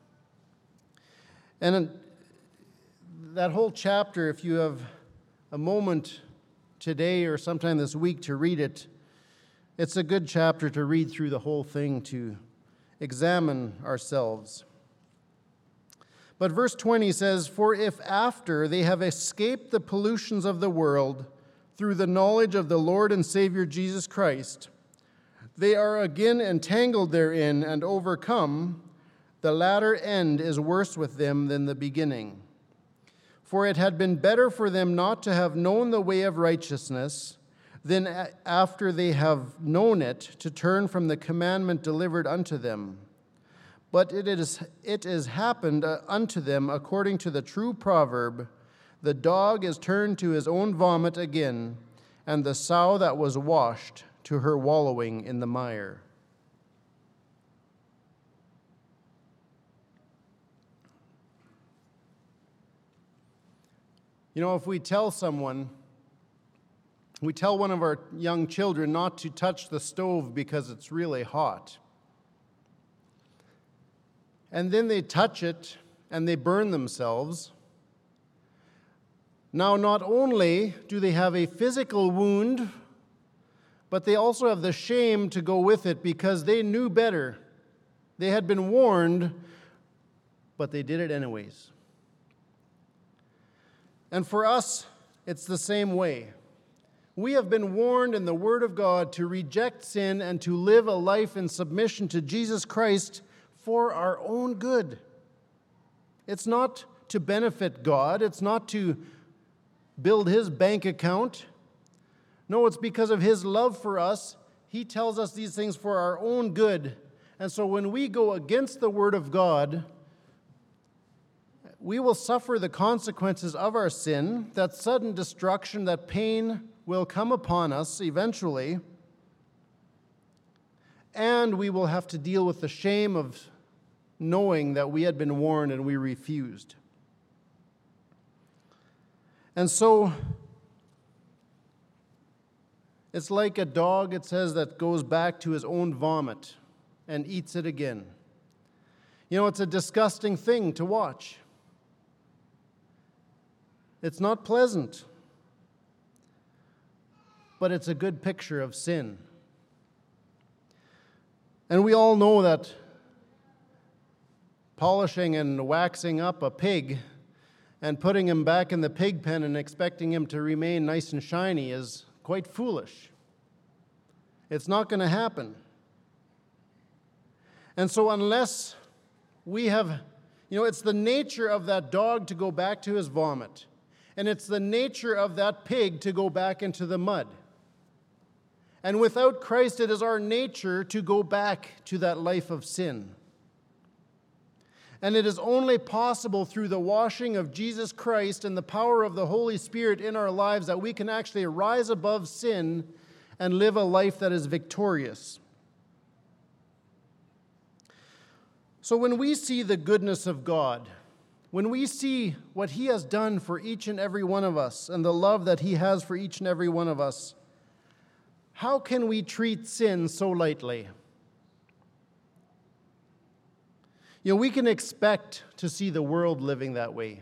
And that whole chapter, if you have a moment today or sometime this week to read it, It's a good chapter to read through the whole thing to examine ourselves. But verse 20 says, "For if after they have escaped the pollutions of the world through the knowledge of the Lord and Savior Jesus Christ, they are again entangled therein and overcome, the latter end is worse with them than the beginning. For it had been better for them not to have known the way of righteousness than after they have known it to turn from the commandment delivered unto them. But it is happened unto them according to the true proverb, the dog is turned to his own vomit again, and the sow that was washed to her wallowing in the mire." You know, if we tell one of our young children not to touch the stove because it's really hot, and then they touch it and they burn themselves, now not only do they have a physical wound, but they also have the shame to go with it because they knew better. They had been warned, but they did it anyways. And for us, it's the same way. We have been warned in the Word of God to reject sin and to live a life in submission to Jesus Christ for our own good. It's not to benefit God. It's not to build His bank account. No, it's because of His love for us. He tells us these things for our own good. And so when we go against the Word of God, we will suffer the consequences of our sin, that sudden destruction, that pain will come upon us eventually, and we will have to deal with the shame of knowing that we had been warned and we refused. And so, it's like a dog, it says, that goes back to his own vomit and eats it again. You know, it's a disgusting thing to watch. It's not pleasant, but it's a good picture of sin. And we all know that polishing and waxing up a pig and putting him back in the pig pen and expecting him to remain nice and shiny is quite foolish. It's not going to happen. And so unless we have, it's the nature of that dog to go back to his vomit. And it's the nature of that pig to go back into the mud. And without Christ, it is our nature to go back to that life of sin. And it is only possible through the washing of Jesus Christ and the power of the Holy Spirit in our lives that we can actually rise above sin and live a life that is victorious. So when we see the goodness of God, when we see what He has done for each and every one of us and the love that He has for each and every one of us, how can we treat sin so lightly? We can expect to see the world living that way.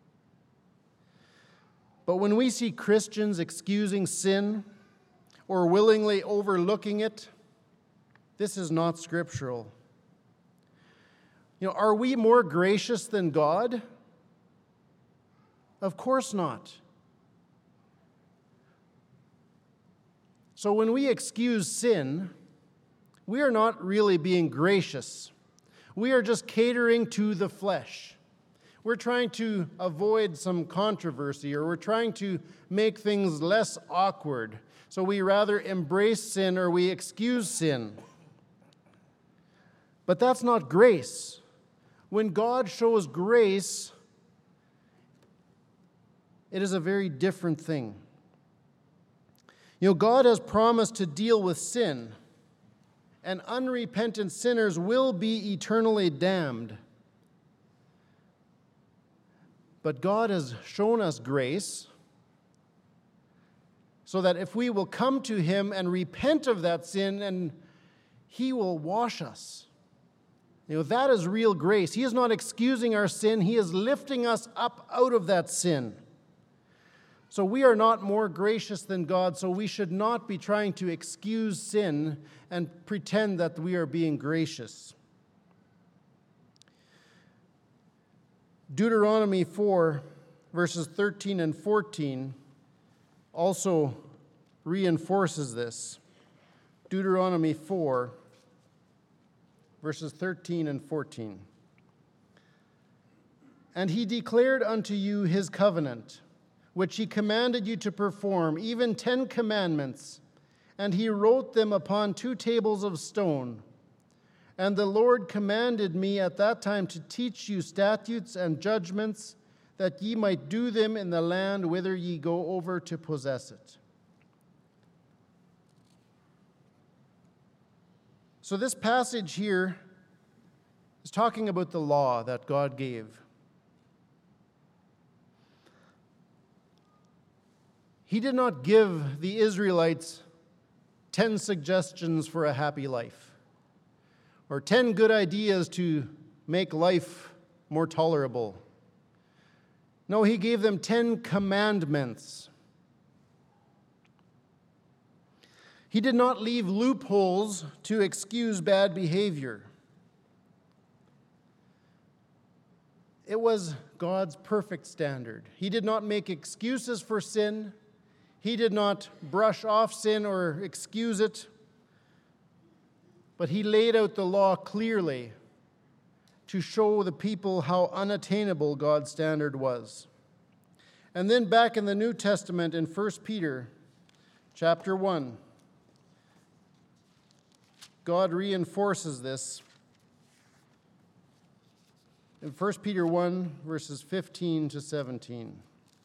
But when we see Christians excusing sin or willingly overlooking it, this is not scriptural. Are we more gracious than God? Of course not. So when we excuse sin, we are not really being gracious. We are just catering to the flesh. We're trying to avoid some controversy, or we're trying to make things less awkward. So we rather embrace sin or we excuse sin. But that's not grace. When God shows grace, it is a very different thing. God has promised to deal with sin, and unrepentant sinners will be eternally damned. But God has shown us grace so that if we will come to Him and repent of that sin, and He will wash us. That is real grace. He is not excusing our sin. He is lifting us up out of that sin. So we are not more gracious than God, so we should not be trying to excuse sin and pretend that we are being gracious. Deuteronomy 4, verses 13 and 14 also reinforces this. Deuteronomy 4, verses 13 and 14. And he declared unto you his covenant, which he commanded you to perform, even 10 commandments, and he wrote them upon 2 tables of stone. And the Lord commanded me at that time to teach you statutes and judgments, that ye might do them in the land whither ye go over to possess it. So this passage here is talking about the law that God gave. He did not give the Israelites 10 suggestions for a happy life, or 10 good ideas to make life more tolerable. No, he gave them 10 commandments. He did not leave loopholes to excuse bad behavior. It was God's perfect standard. He did not make excuses for sin. He did not brush off sin or excuse it. But he laid out the law clearly to show the people how unattainable God's standard was. And then back in the New Testament in 1 Peter chapter 1, God reinforces this in 1 Peter 1, verses 15 to 17.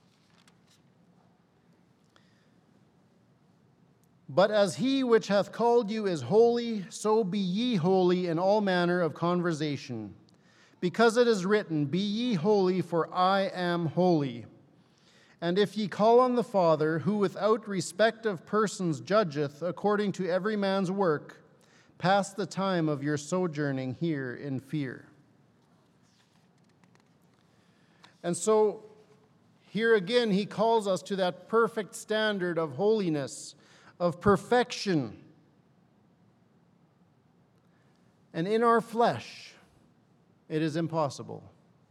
But as he which hath called you is holy, so be ye holy in all manner of conversation. Because it is written, Be ye holy, for I am holy. And if ye call on the Father, who without respect of persons judgeth according to every man's work, pass the time of your sojourning here in fear. And so, here again, he calls us to that perfect standard of holiness, of perfection. And in our flesh, it is impossible.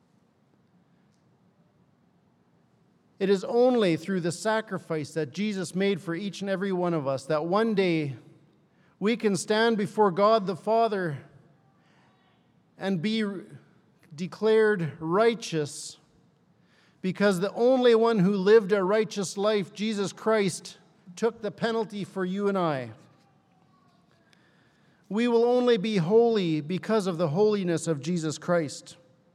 It is only through the sacrifice that Jesus made for each and every one of us that one day we can stand before God the Father and be declared righteous, because the only one who lived a righteous life, Jesus Christ, took the penalty for you and I. We will only be holy because of the holiness of Jesus Christ.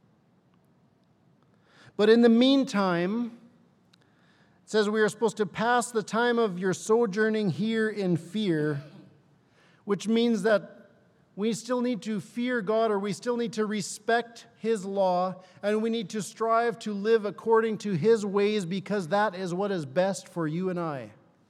But in the meantime, it says we are supposed to pass the time of your sojourning here in fear, which means that we still need to fear God, or we still need to respect His law, and we need to strive to live according to His ways, because that is what is best for you and I.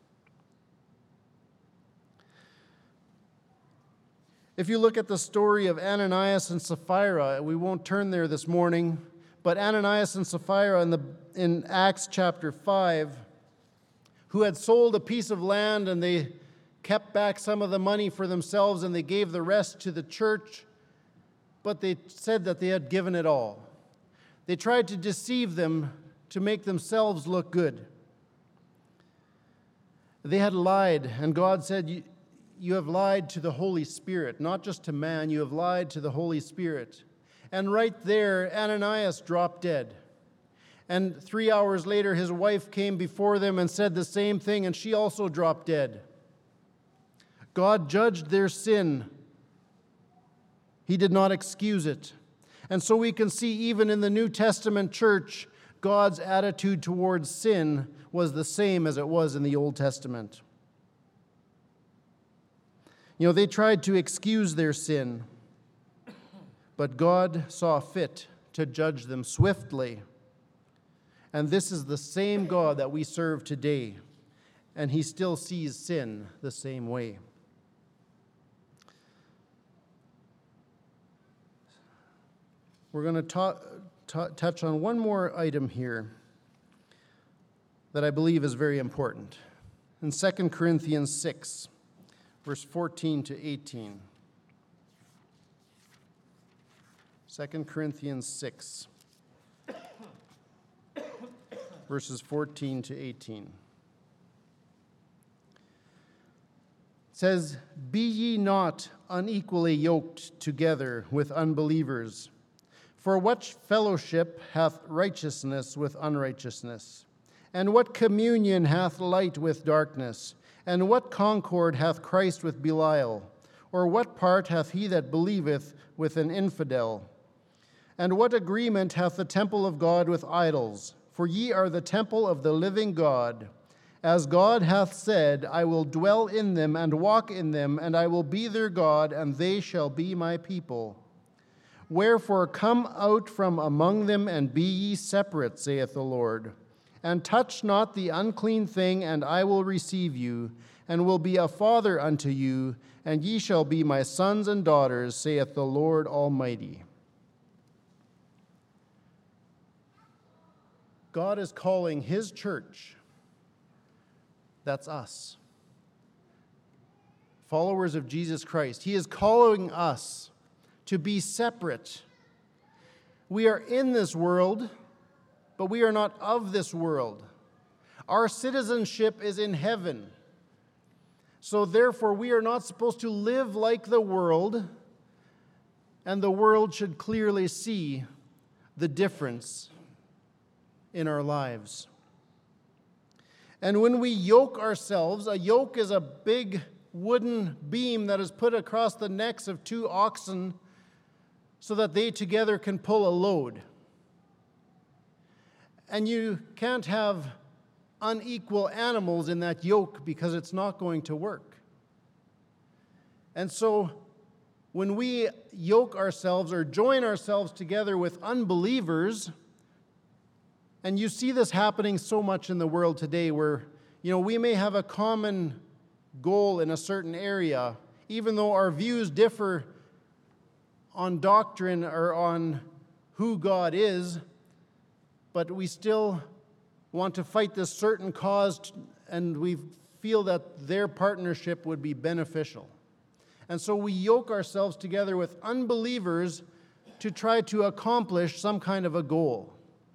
If you look at the story of Ananias and Sapphira, we won't turn there this morning, but Ananias and Sapphira in Acts chapter 5, who had sold a piece of land, and they kept back some of the money for themselves and they gave the rest to the church, but they said that they had given it all. They tried to deceive them to make themselves look good. They had lied, and God said, you have lied to the Holy Spirit, not just to man, you have lied to the Holy Spirit. And right there, Ananias dropped dead. And 3 hours later, his wife came before them and said the same thing, and she also dropped dead. God judged their sin. He did not excuse it. And so we can see even in the New Testament church, God's attitude towards sin was the same as it was in the Old Testament. You know, they tried to excuse their sin, but God saw fit to judge them swiftly. And this is the same God that we serve today, and He still sees sin the same way. We're going to touch on one more item here. that I believe is very important. In 2 Corinthians 6, verse 14 to 18. 2 Corinthians 6, verses 14 to 18. It says, "Be ye not unequally yoked together with unbelievers. For what fellowship hath righteousness with unrighteousness? And what communion hath light with darkness? And what concord hath Christ with Belial? Or what part hath he that believeth with an infidel? And what agreement hath the temple of God with idols? For ye are the temple of the living God. As God hath said, I will dwell in them and walk in them, and I will be their God, and they shall be my people. Wherefore come out from among them, and be ye separate, saith the Lord. And touch not the unclean thing, and I will receive you, and will be a father unto you, and ye shall be my sons and daughters, saith the Lord Almighty." God is calling his church, that's us, followers of Jesus Christ. He is calling us to be separate. We are in this world, but we are not of this world. Our citizenship is in heaven. So therefore, we are not supposed to live like the world, and the world should clearly see the difference in our lives. And when we yoke ourselves, a yoke is a big wooden beam that is put across the necks of two oxen so that they together can pull a load. And you can't have unequal animals in that yoke because it's not going to work. And so when we yoke ourselves or join ourselves together with unbelievers, and you see this happening so much in the world today where, we may have a common goal in a certain area, even though our views differ on doctrine or on who God is, but we still want to fight this certain cause, and we feel that their partnership would be beneficial. And so we yoke ourselves together with unbelievers to try to accomplish some kind of a goal.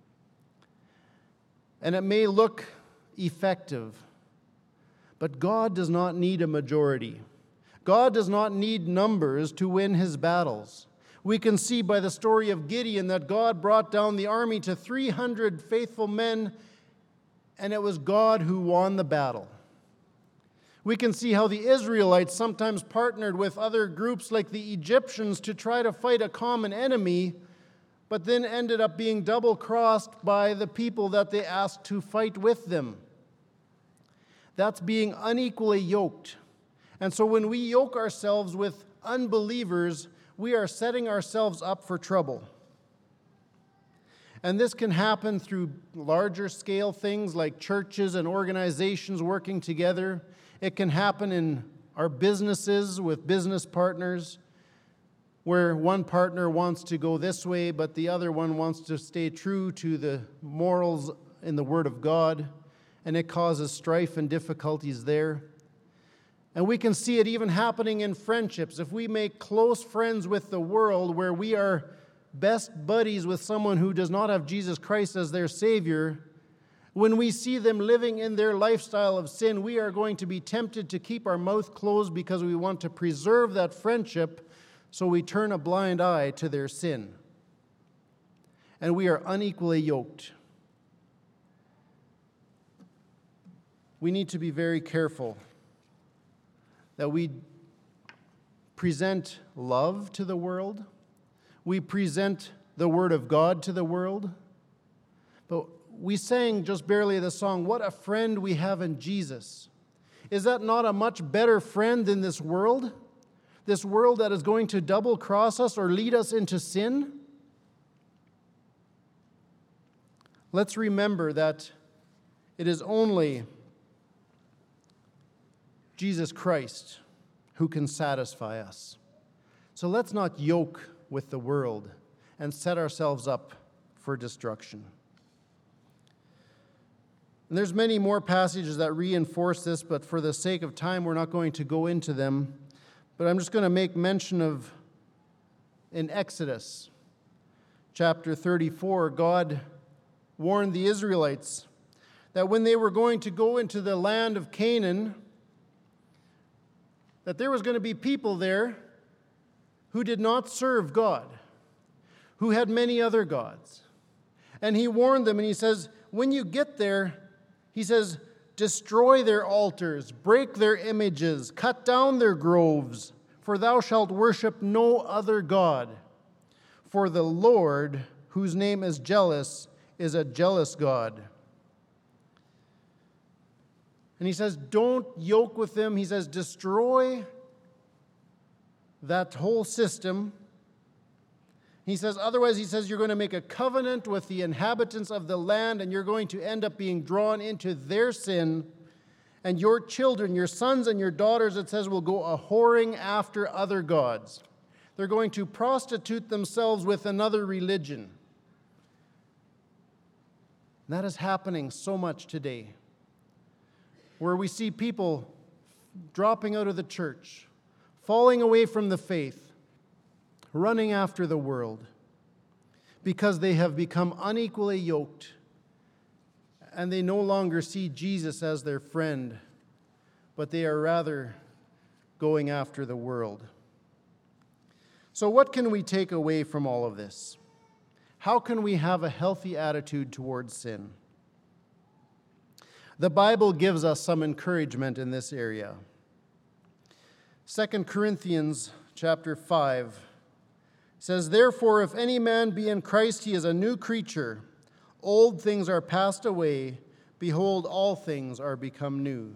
And it may look effective, but God does not need a majority. God does not need numbers to win his battles. We can see by the story of Gideon that God brought down the army to 300 faithful men, and it was God who won the battle. We can see how the Israelites sometimes partnered with other groups like the Egyptians to try to fight a common enemy, but then ended up being double-crossed by the people that they asked to fight with them. That's being unequally yoked. And so when we yoke ourselves with unbelievers, we are setting ourselves up for trouble. And this can happen through larger scale things like churches and organizations working together. It can happen in our businesses with business partners, where one partner wants to go this way, but the other one wants to stay true to the morals in the Word of God, and it causes strife and difficulties there. And we can see it even happening in friendships. If we make close friends with the world, where we are best buddies with someone who does not have Jesus Christ as their Savior, when we see them living in their lifestyle of sin, we are going to be tempted to keep our mouth closed because we want to preserve that friendship. So we turn a blind eye to their sin. And we are unequally yoked. We need to be very careful that we present love to the world. We present the Word of God to the world. But we sang just barely the song, "What a friend we have in Jesus." Is that not a much better friend than this world? This world that is going to double cross us or lead us into sin? Let's remember that it is only Jesus Christ who can satisfy us. So let's not yoke with the world and set ourselves up for destruction. And there's many more passages that reinforce this, but for the sake of time, we're not going to go into them. But I'm just going to make mention of, in Exodus chapter 34, God warned the Israelites that when they were going to go into the land of Canaan, that there was going to be people there who did not serve God, who had many other gods. And he warned them, and he says, when you get there, he says, destroy their altars, break their images, cut down their groves, for thou shalt worship no other God. For the Lord, whose name is jealous, is a jealous God. And he says, don't yoke with them. He says, destroy that whole system. He says, otherwise, he says, you're going to make a covenant with the inhabitants of the land, and you're going to end up being drawn into their sin. And your children, your sons and your daughters, it says, will go a-whoring after other gods. They're going to prostitute themselves with another religion. And that is happening so much today, where we see people dropping out of the church, falling away from the faith, running after the world, because they have become unequally yoked, and they no longer see Jesus as their friend, but they are rather going after the world. So what can we take away from all of this? How can we have a healthy attitude towards sin? The Bible gives us some encouragement in this area. 2 Corinthians chapter 5 says, therefore, if any man be in Christ, he is a new creature. Old things are passed away. Behold, all things are become new.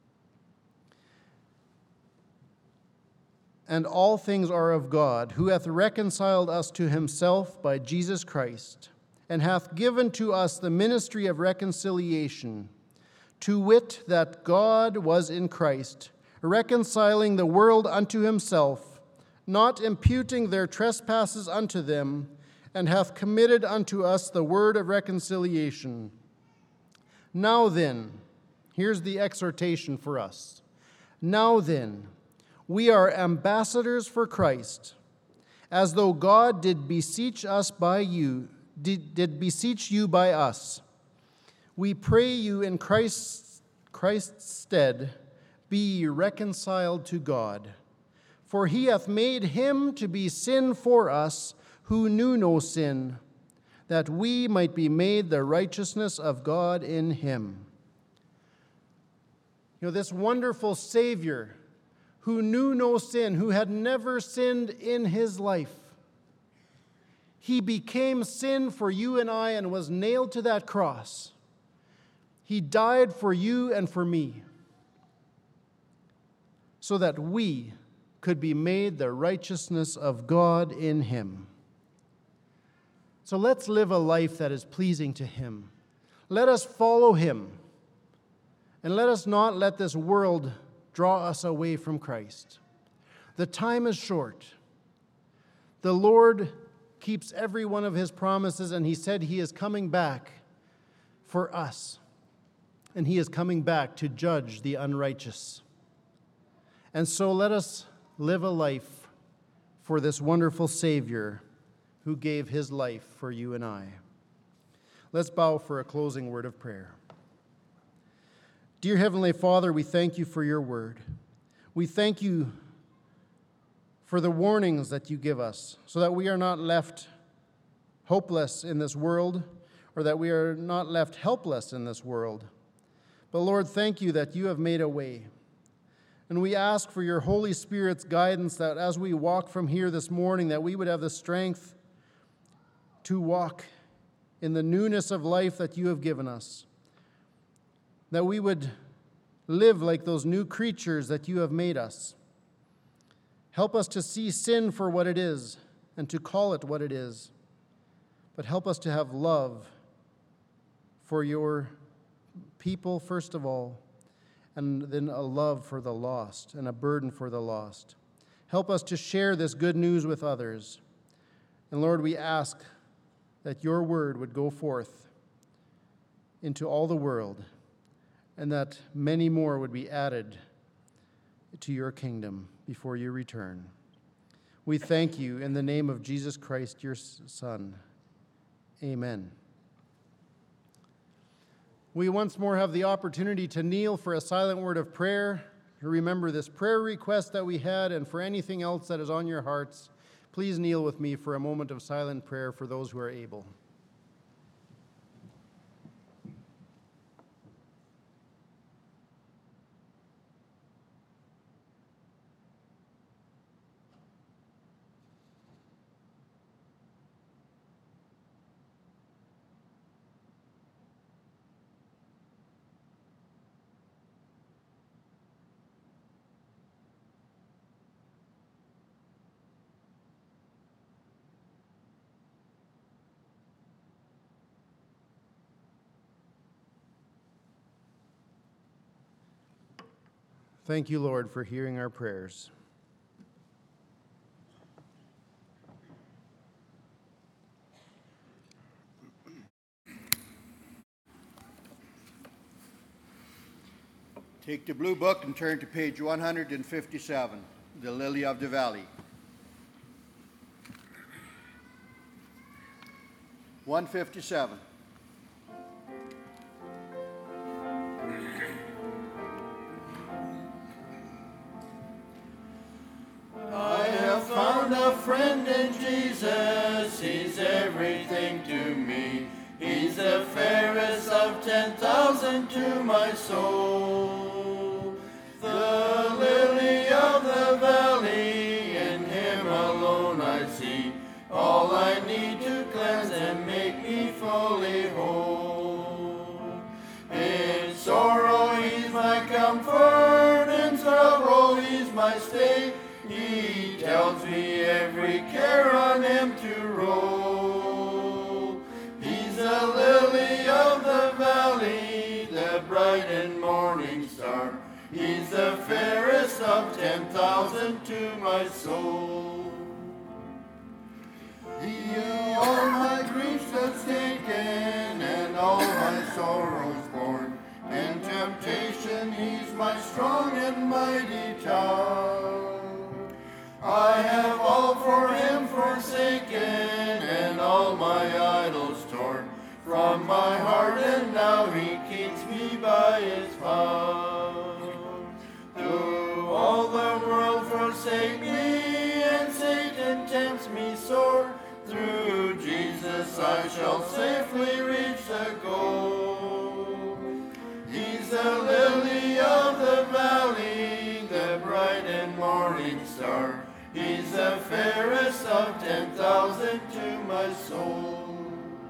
And all things are of God, who hath reconciled us to himself by Jesus Christ, and hath given to us the ministry of reconciliation, to wit, that God was in Christ, reconciling the world unto himself, not imputing their trespasses unto them, and hath committed unto us the word of reconciliation. Now then, here's the exhortation for us. Now then, we are ambassadors for Christ, as though God did beseech us by you, did beseech you by us. We pray you in Christ's stead, be ye reconciled to God. For he hath made him to be sin for us, who knew no sin, that we might be made the righteousness of God in him. You know, this wonderful Savior who knew no sin, who had never sinned in his life, he became sin for you and I and was nailed to that cross. He died for you and for me, so that we could be made the righteousness of God in him. So let's live a life that is pleasing to him. Let us follow him, and let us not let this world draw us away from Christ. The time is short. The Lord keeps every one of his promises, and he said he is coming back for us, and he is coming back to judge the unrighteous. And so let us live a life for this wonderful Savior who gave his life for you and I. Let's bow for a closing word of prayer. Dear Heavenly Father, we thank you for your word. We thank you for the warnings that you give us, so that we are not left hopeless in this world, or that we are not left helpless in this world. But Lord, thank you that you have made a way. And we ask for your Holy Spirit's guidance, that as we walk from here this morning, that we would have the strength to walk in the newness of life that you have given us, that we would live like those new creatures that you have made us. Help us to see sin for what it is and to call it what it is, but help us to have love for your people first of all, and then a love for the lost and a burden for the lost. Help us to share this good news with others. And Lord, we ask that your word would go forth into all the world and that many more would be added to your kingdom before you return. We thank you in the name of Jesus Christ, your Son. Amen. We once more have the opportunity to kneel for a silent word of prayer, to remember this prayer request that we had, and for anything else that is on your hearts. Please kneel with me for a moment of silent prayer for those who are able. Thank you, Lord, for hearing our prayers. Take the blue book and turn to page 157, The Lily of the Valley. 157. I have found a friend in Jesus, he's everything to me. He's the fairest of 10,000 to my soul. The lily of the valley, in him alone I see all I need to cleanse and make me fully whole. In sorrow he's my comfort, in sorrow he's my stay. He tells me every care on him to roll. He's the lily of the valley, the bright and morning star. He's the fairest of 10,000 to my soul. He all my griefs has taken and all my sorrows borne. In temptation he's my strong and mighty tower. I have all for him forsaken, and all my idols torn from my heart, and now he keeps me by his power. Though all the world forsake me, and Satan tempts me sore, through Jesus I shall safely reach the goal. He's the lily of the valley, the bright and morning star. He's the fairest of 10,000 to my soul.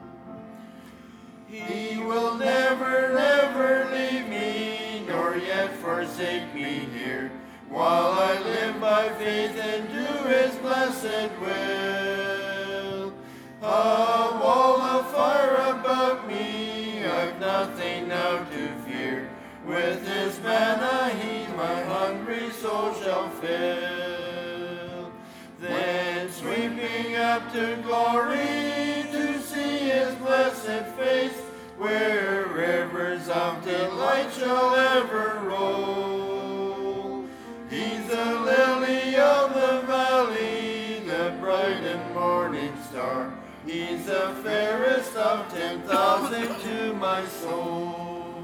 He will never, never leave me, nor yet forsake me here, while I live by faith and do his blessed will. A wall of fire about me, I've nothing now to fear. With his manna he my hungry soul shall fill. Then sweeping up to glory to see his blessed face, where rivers of delight shall ever roll. He's the lily of the valley, the bright and morning star. He's the fairest of 10,000 to my soul.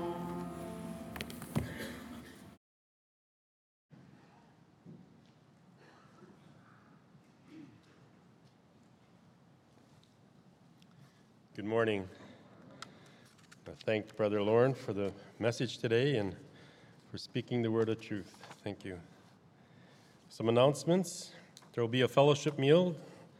Good morning. I thank Brother Lauren for the message today and for speaking the word of truth. Thank you. Some announcements. There will be a fellowship meal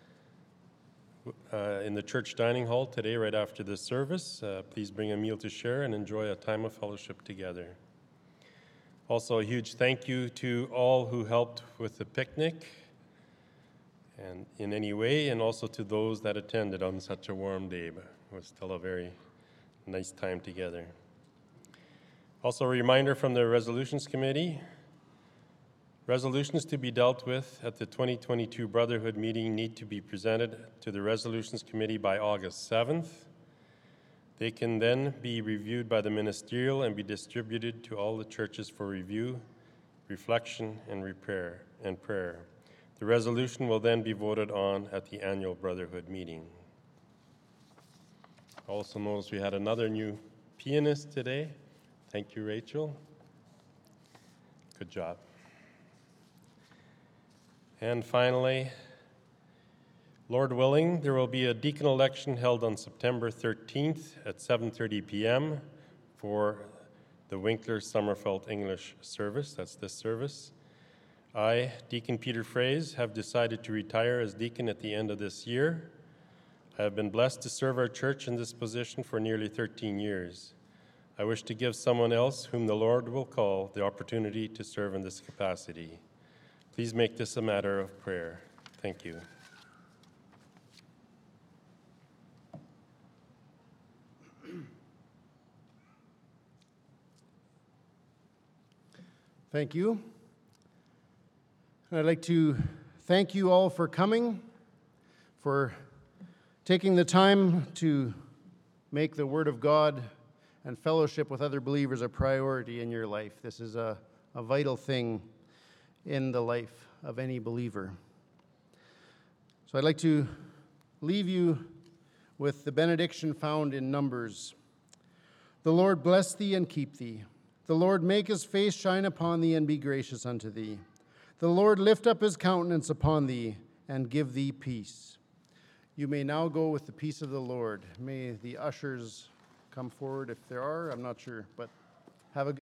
in the church dining hall today right after this service. Please bring a meal to share and enjoy a time of fellowship together. Also, a huge thank you to all who helped with the picnic and in any way, and also to those that attended on such a warm day, but it was still a very nice time together. Also, a reminder from the Resolutions Committee, resolutions to be dealt with at the 2022 Brotherhood meeting need to be presented to the Resolutions Committee by August 7th. They can then be reviewed by the ministerial and be distributed to all the churches for review, reflection, and prayer. The resolution will then be voted on at the annual Brotherhood meeting. Also notice we had another new pianist today. Thank you, Rachel. Good job. And finally, Lord willing, there will be a deacon election held on September 13th at 7:30 p.m. for the Winkler Summerfelt English service. That's this service. I, Deacon Peter Fraze, have decided to retire as deacon at the end of this year. I have been blessed to serve our church in this position for nearly 13 years. I wish to give someone else whom the Lord will call the opportunity to serve in this capacity. Please make this a matter of prayer. Thank you. Thank you. And I'd like to thank you all for coming, for taking the time to make the Word of God and fellowship with other believers a priority in your life. This is a vital thing in the life of any believer. So I'd like to leave you with the benediction found in Numbers. The Lord bless thee and keep thee. The Lord make his face shine upon thee and be gracious unto thee. The Lord lift up his countenance upon thee and give thee peace. You may now go with the peace of the Lord. May the ushers come forward if there are. I'm not sure, but have a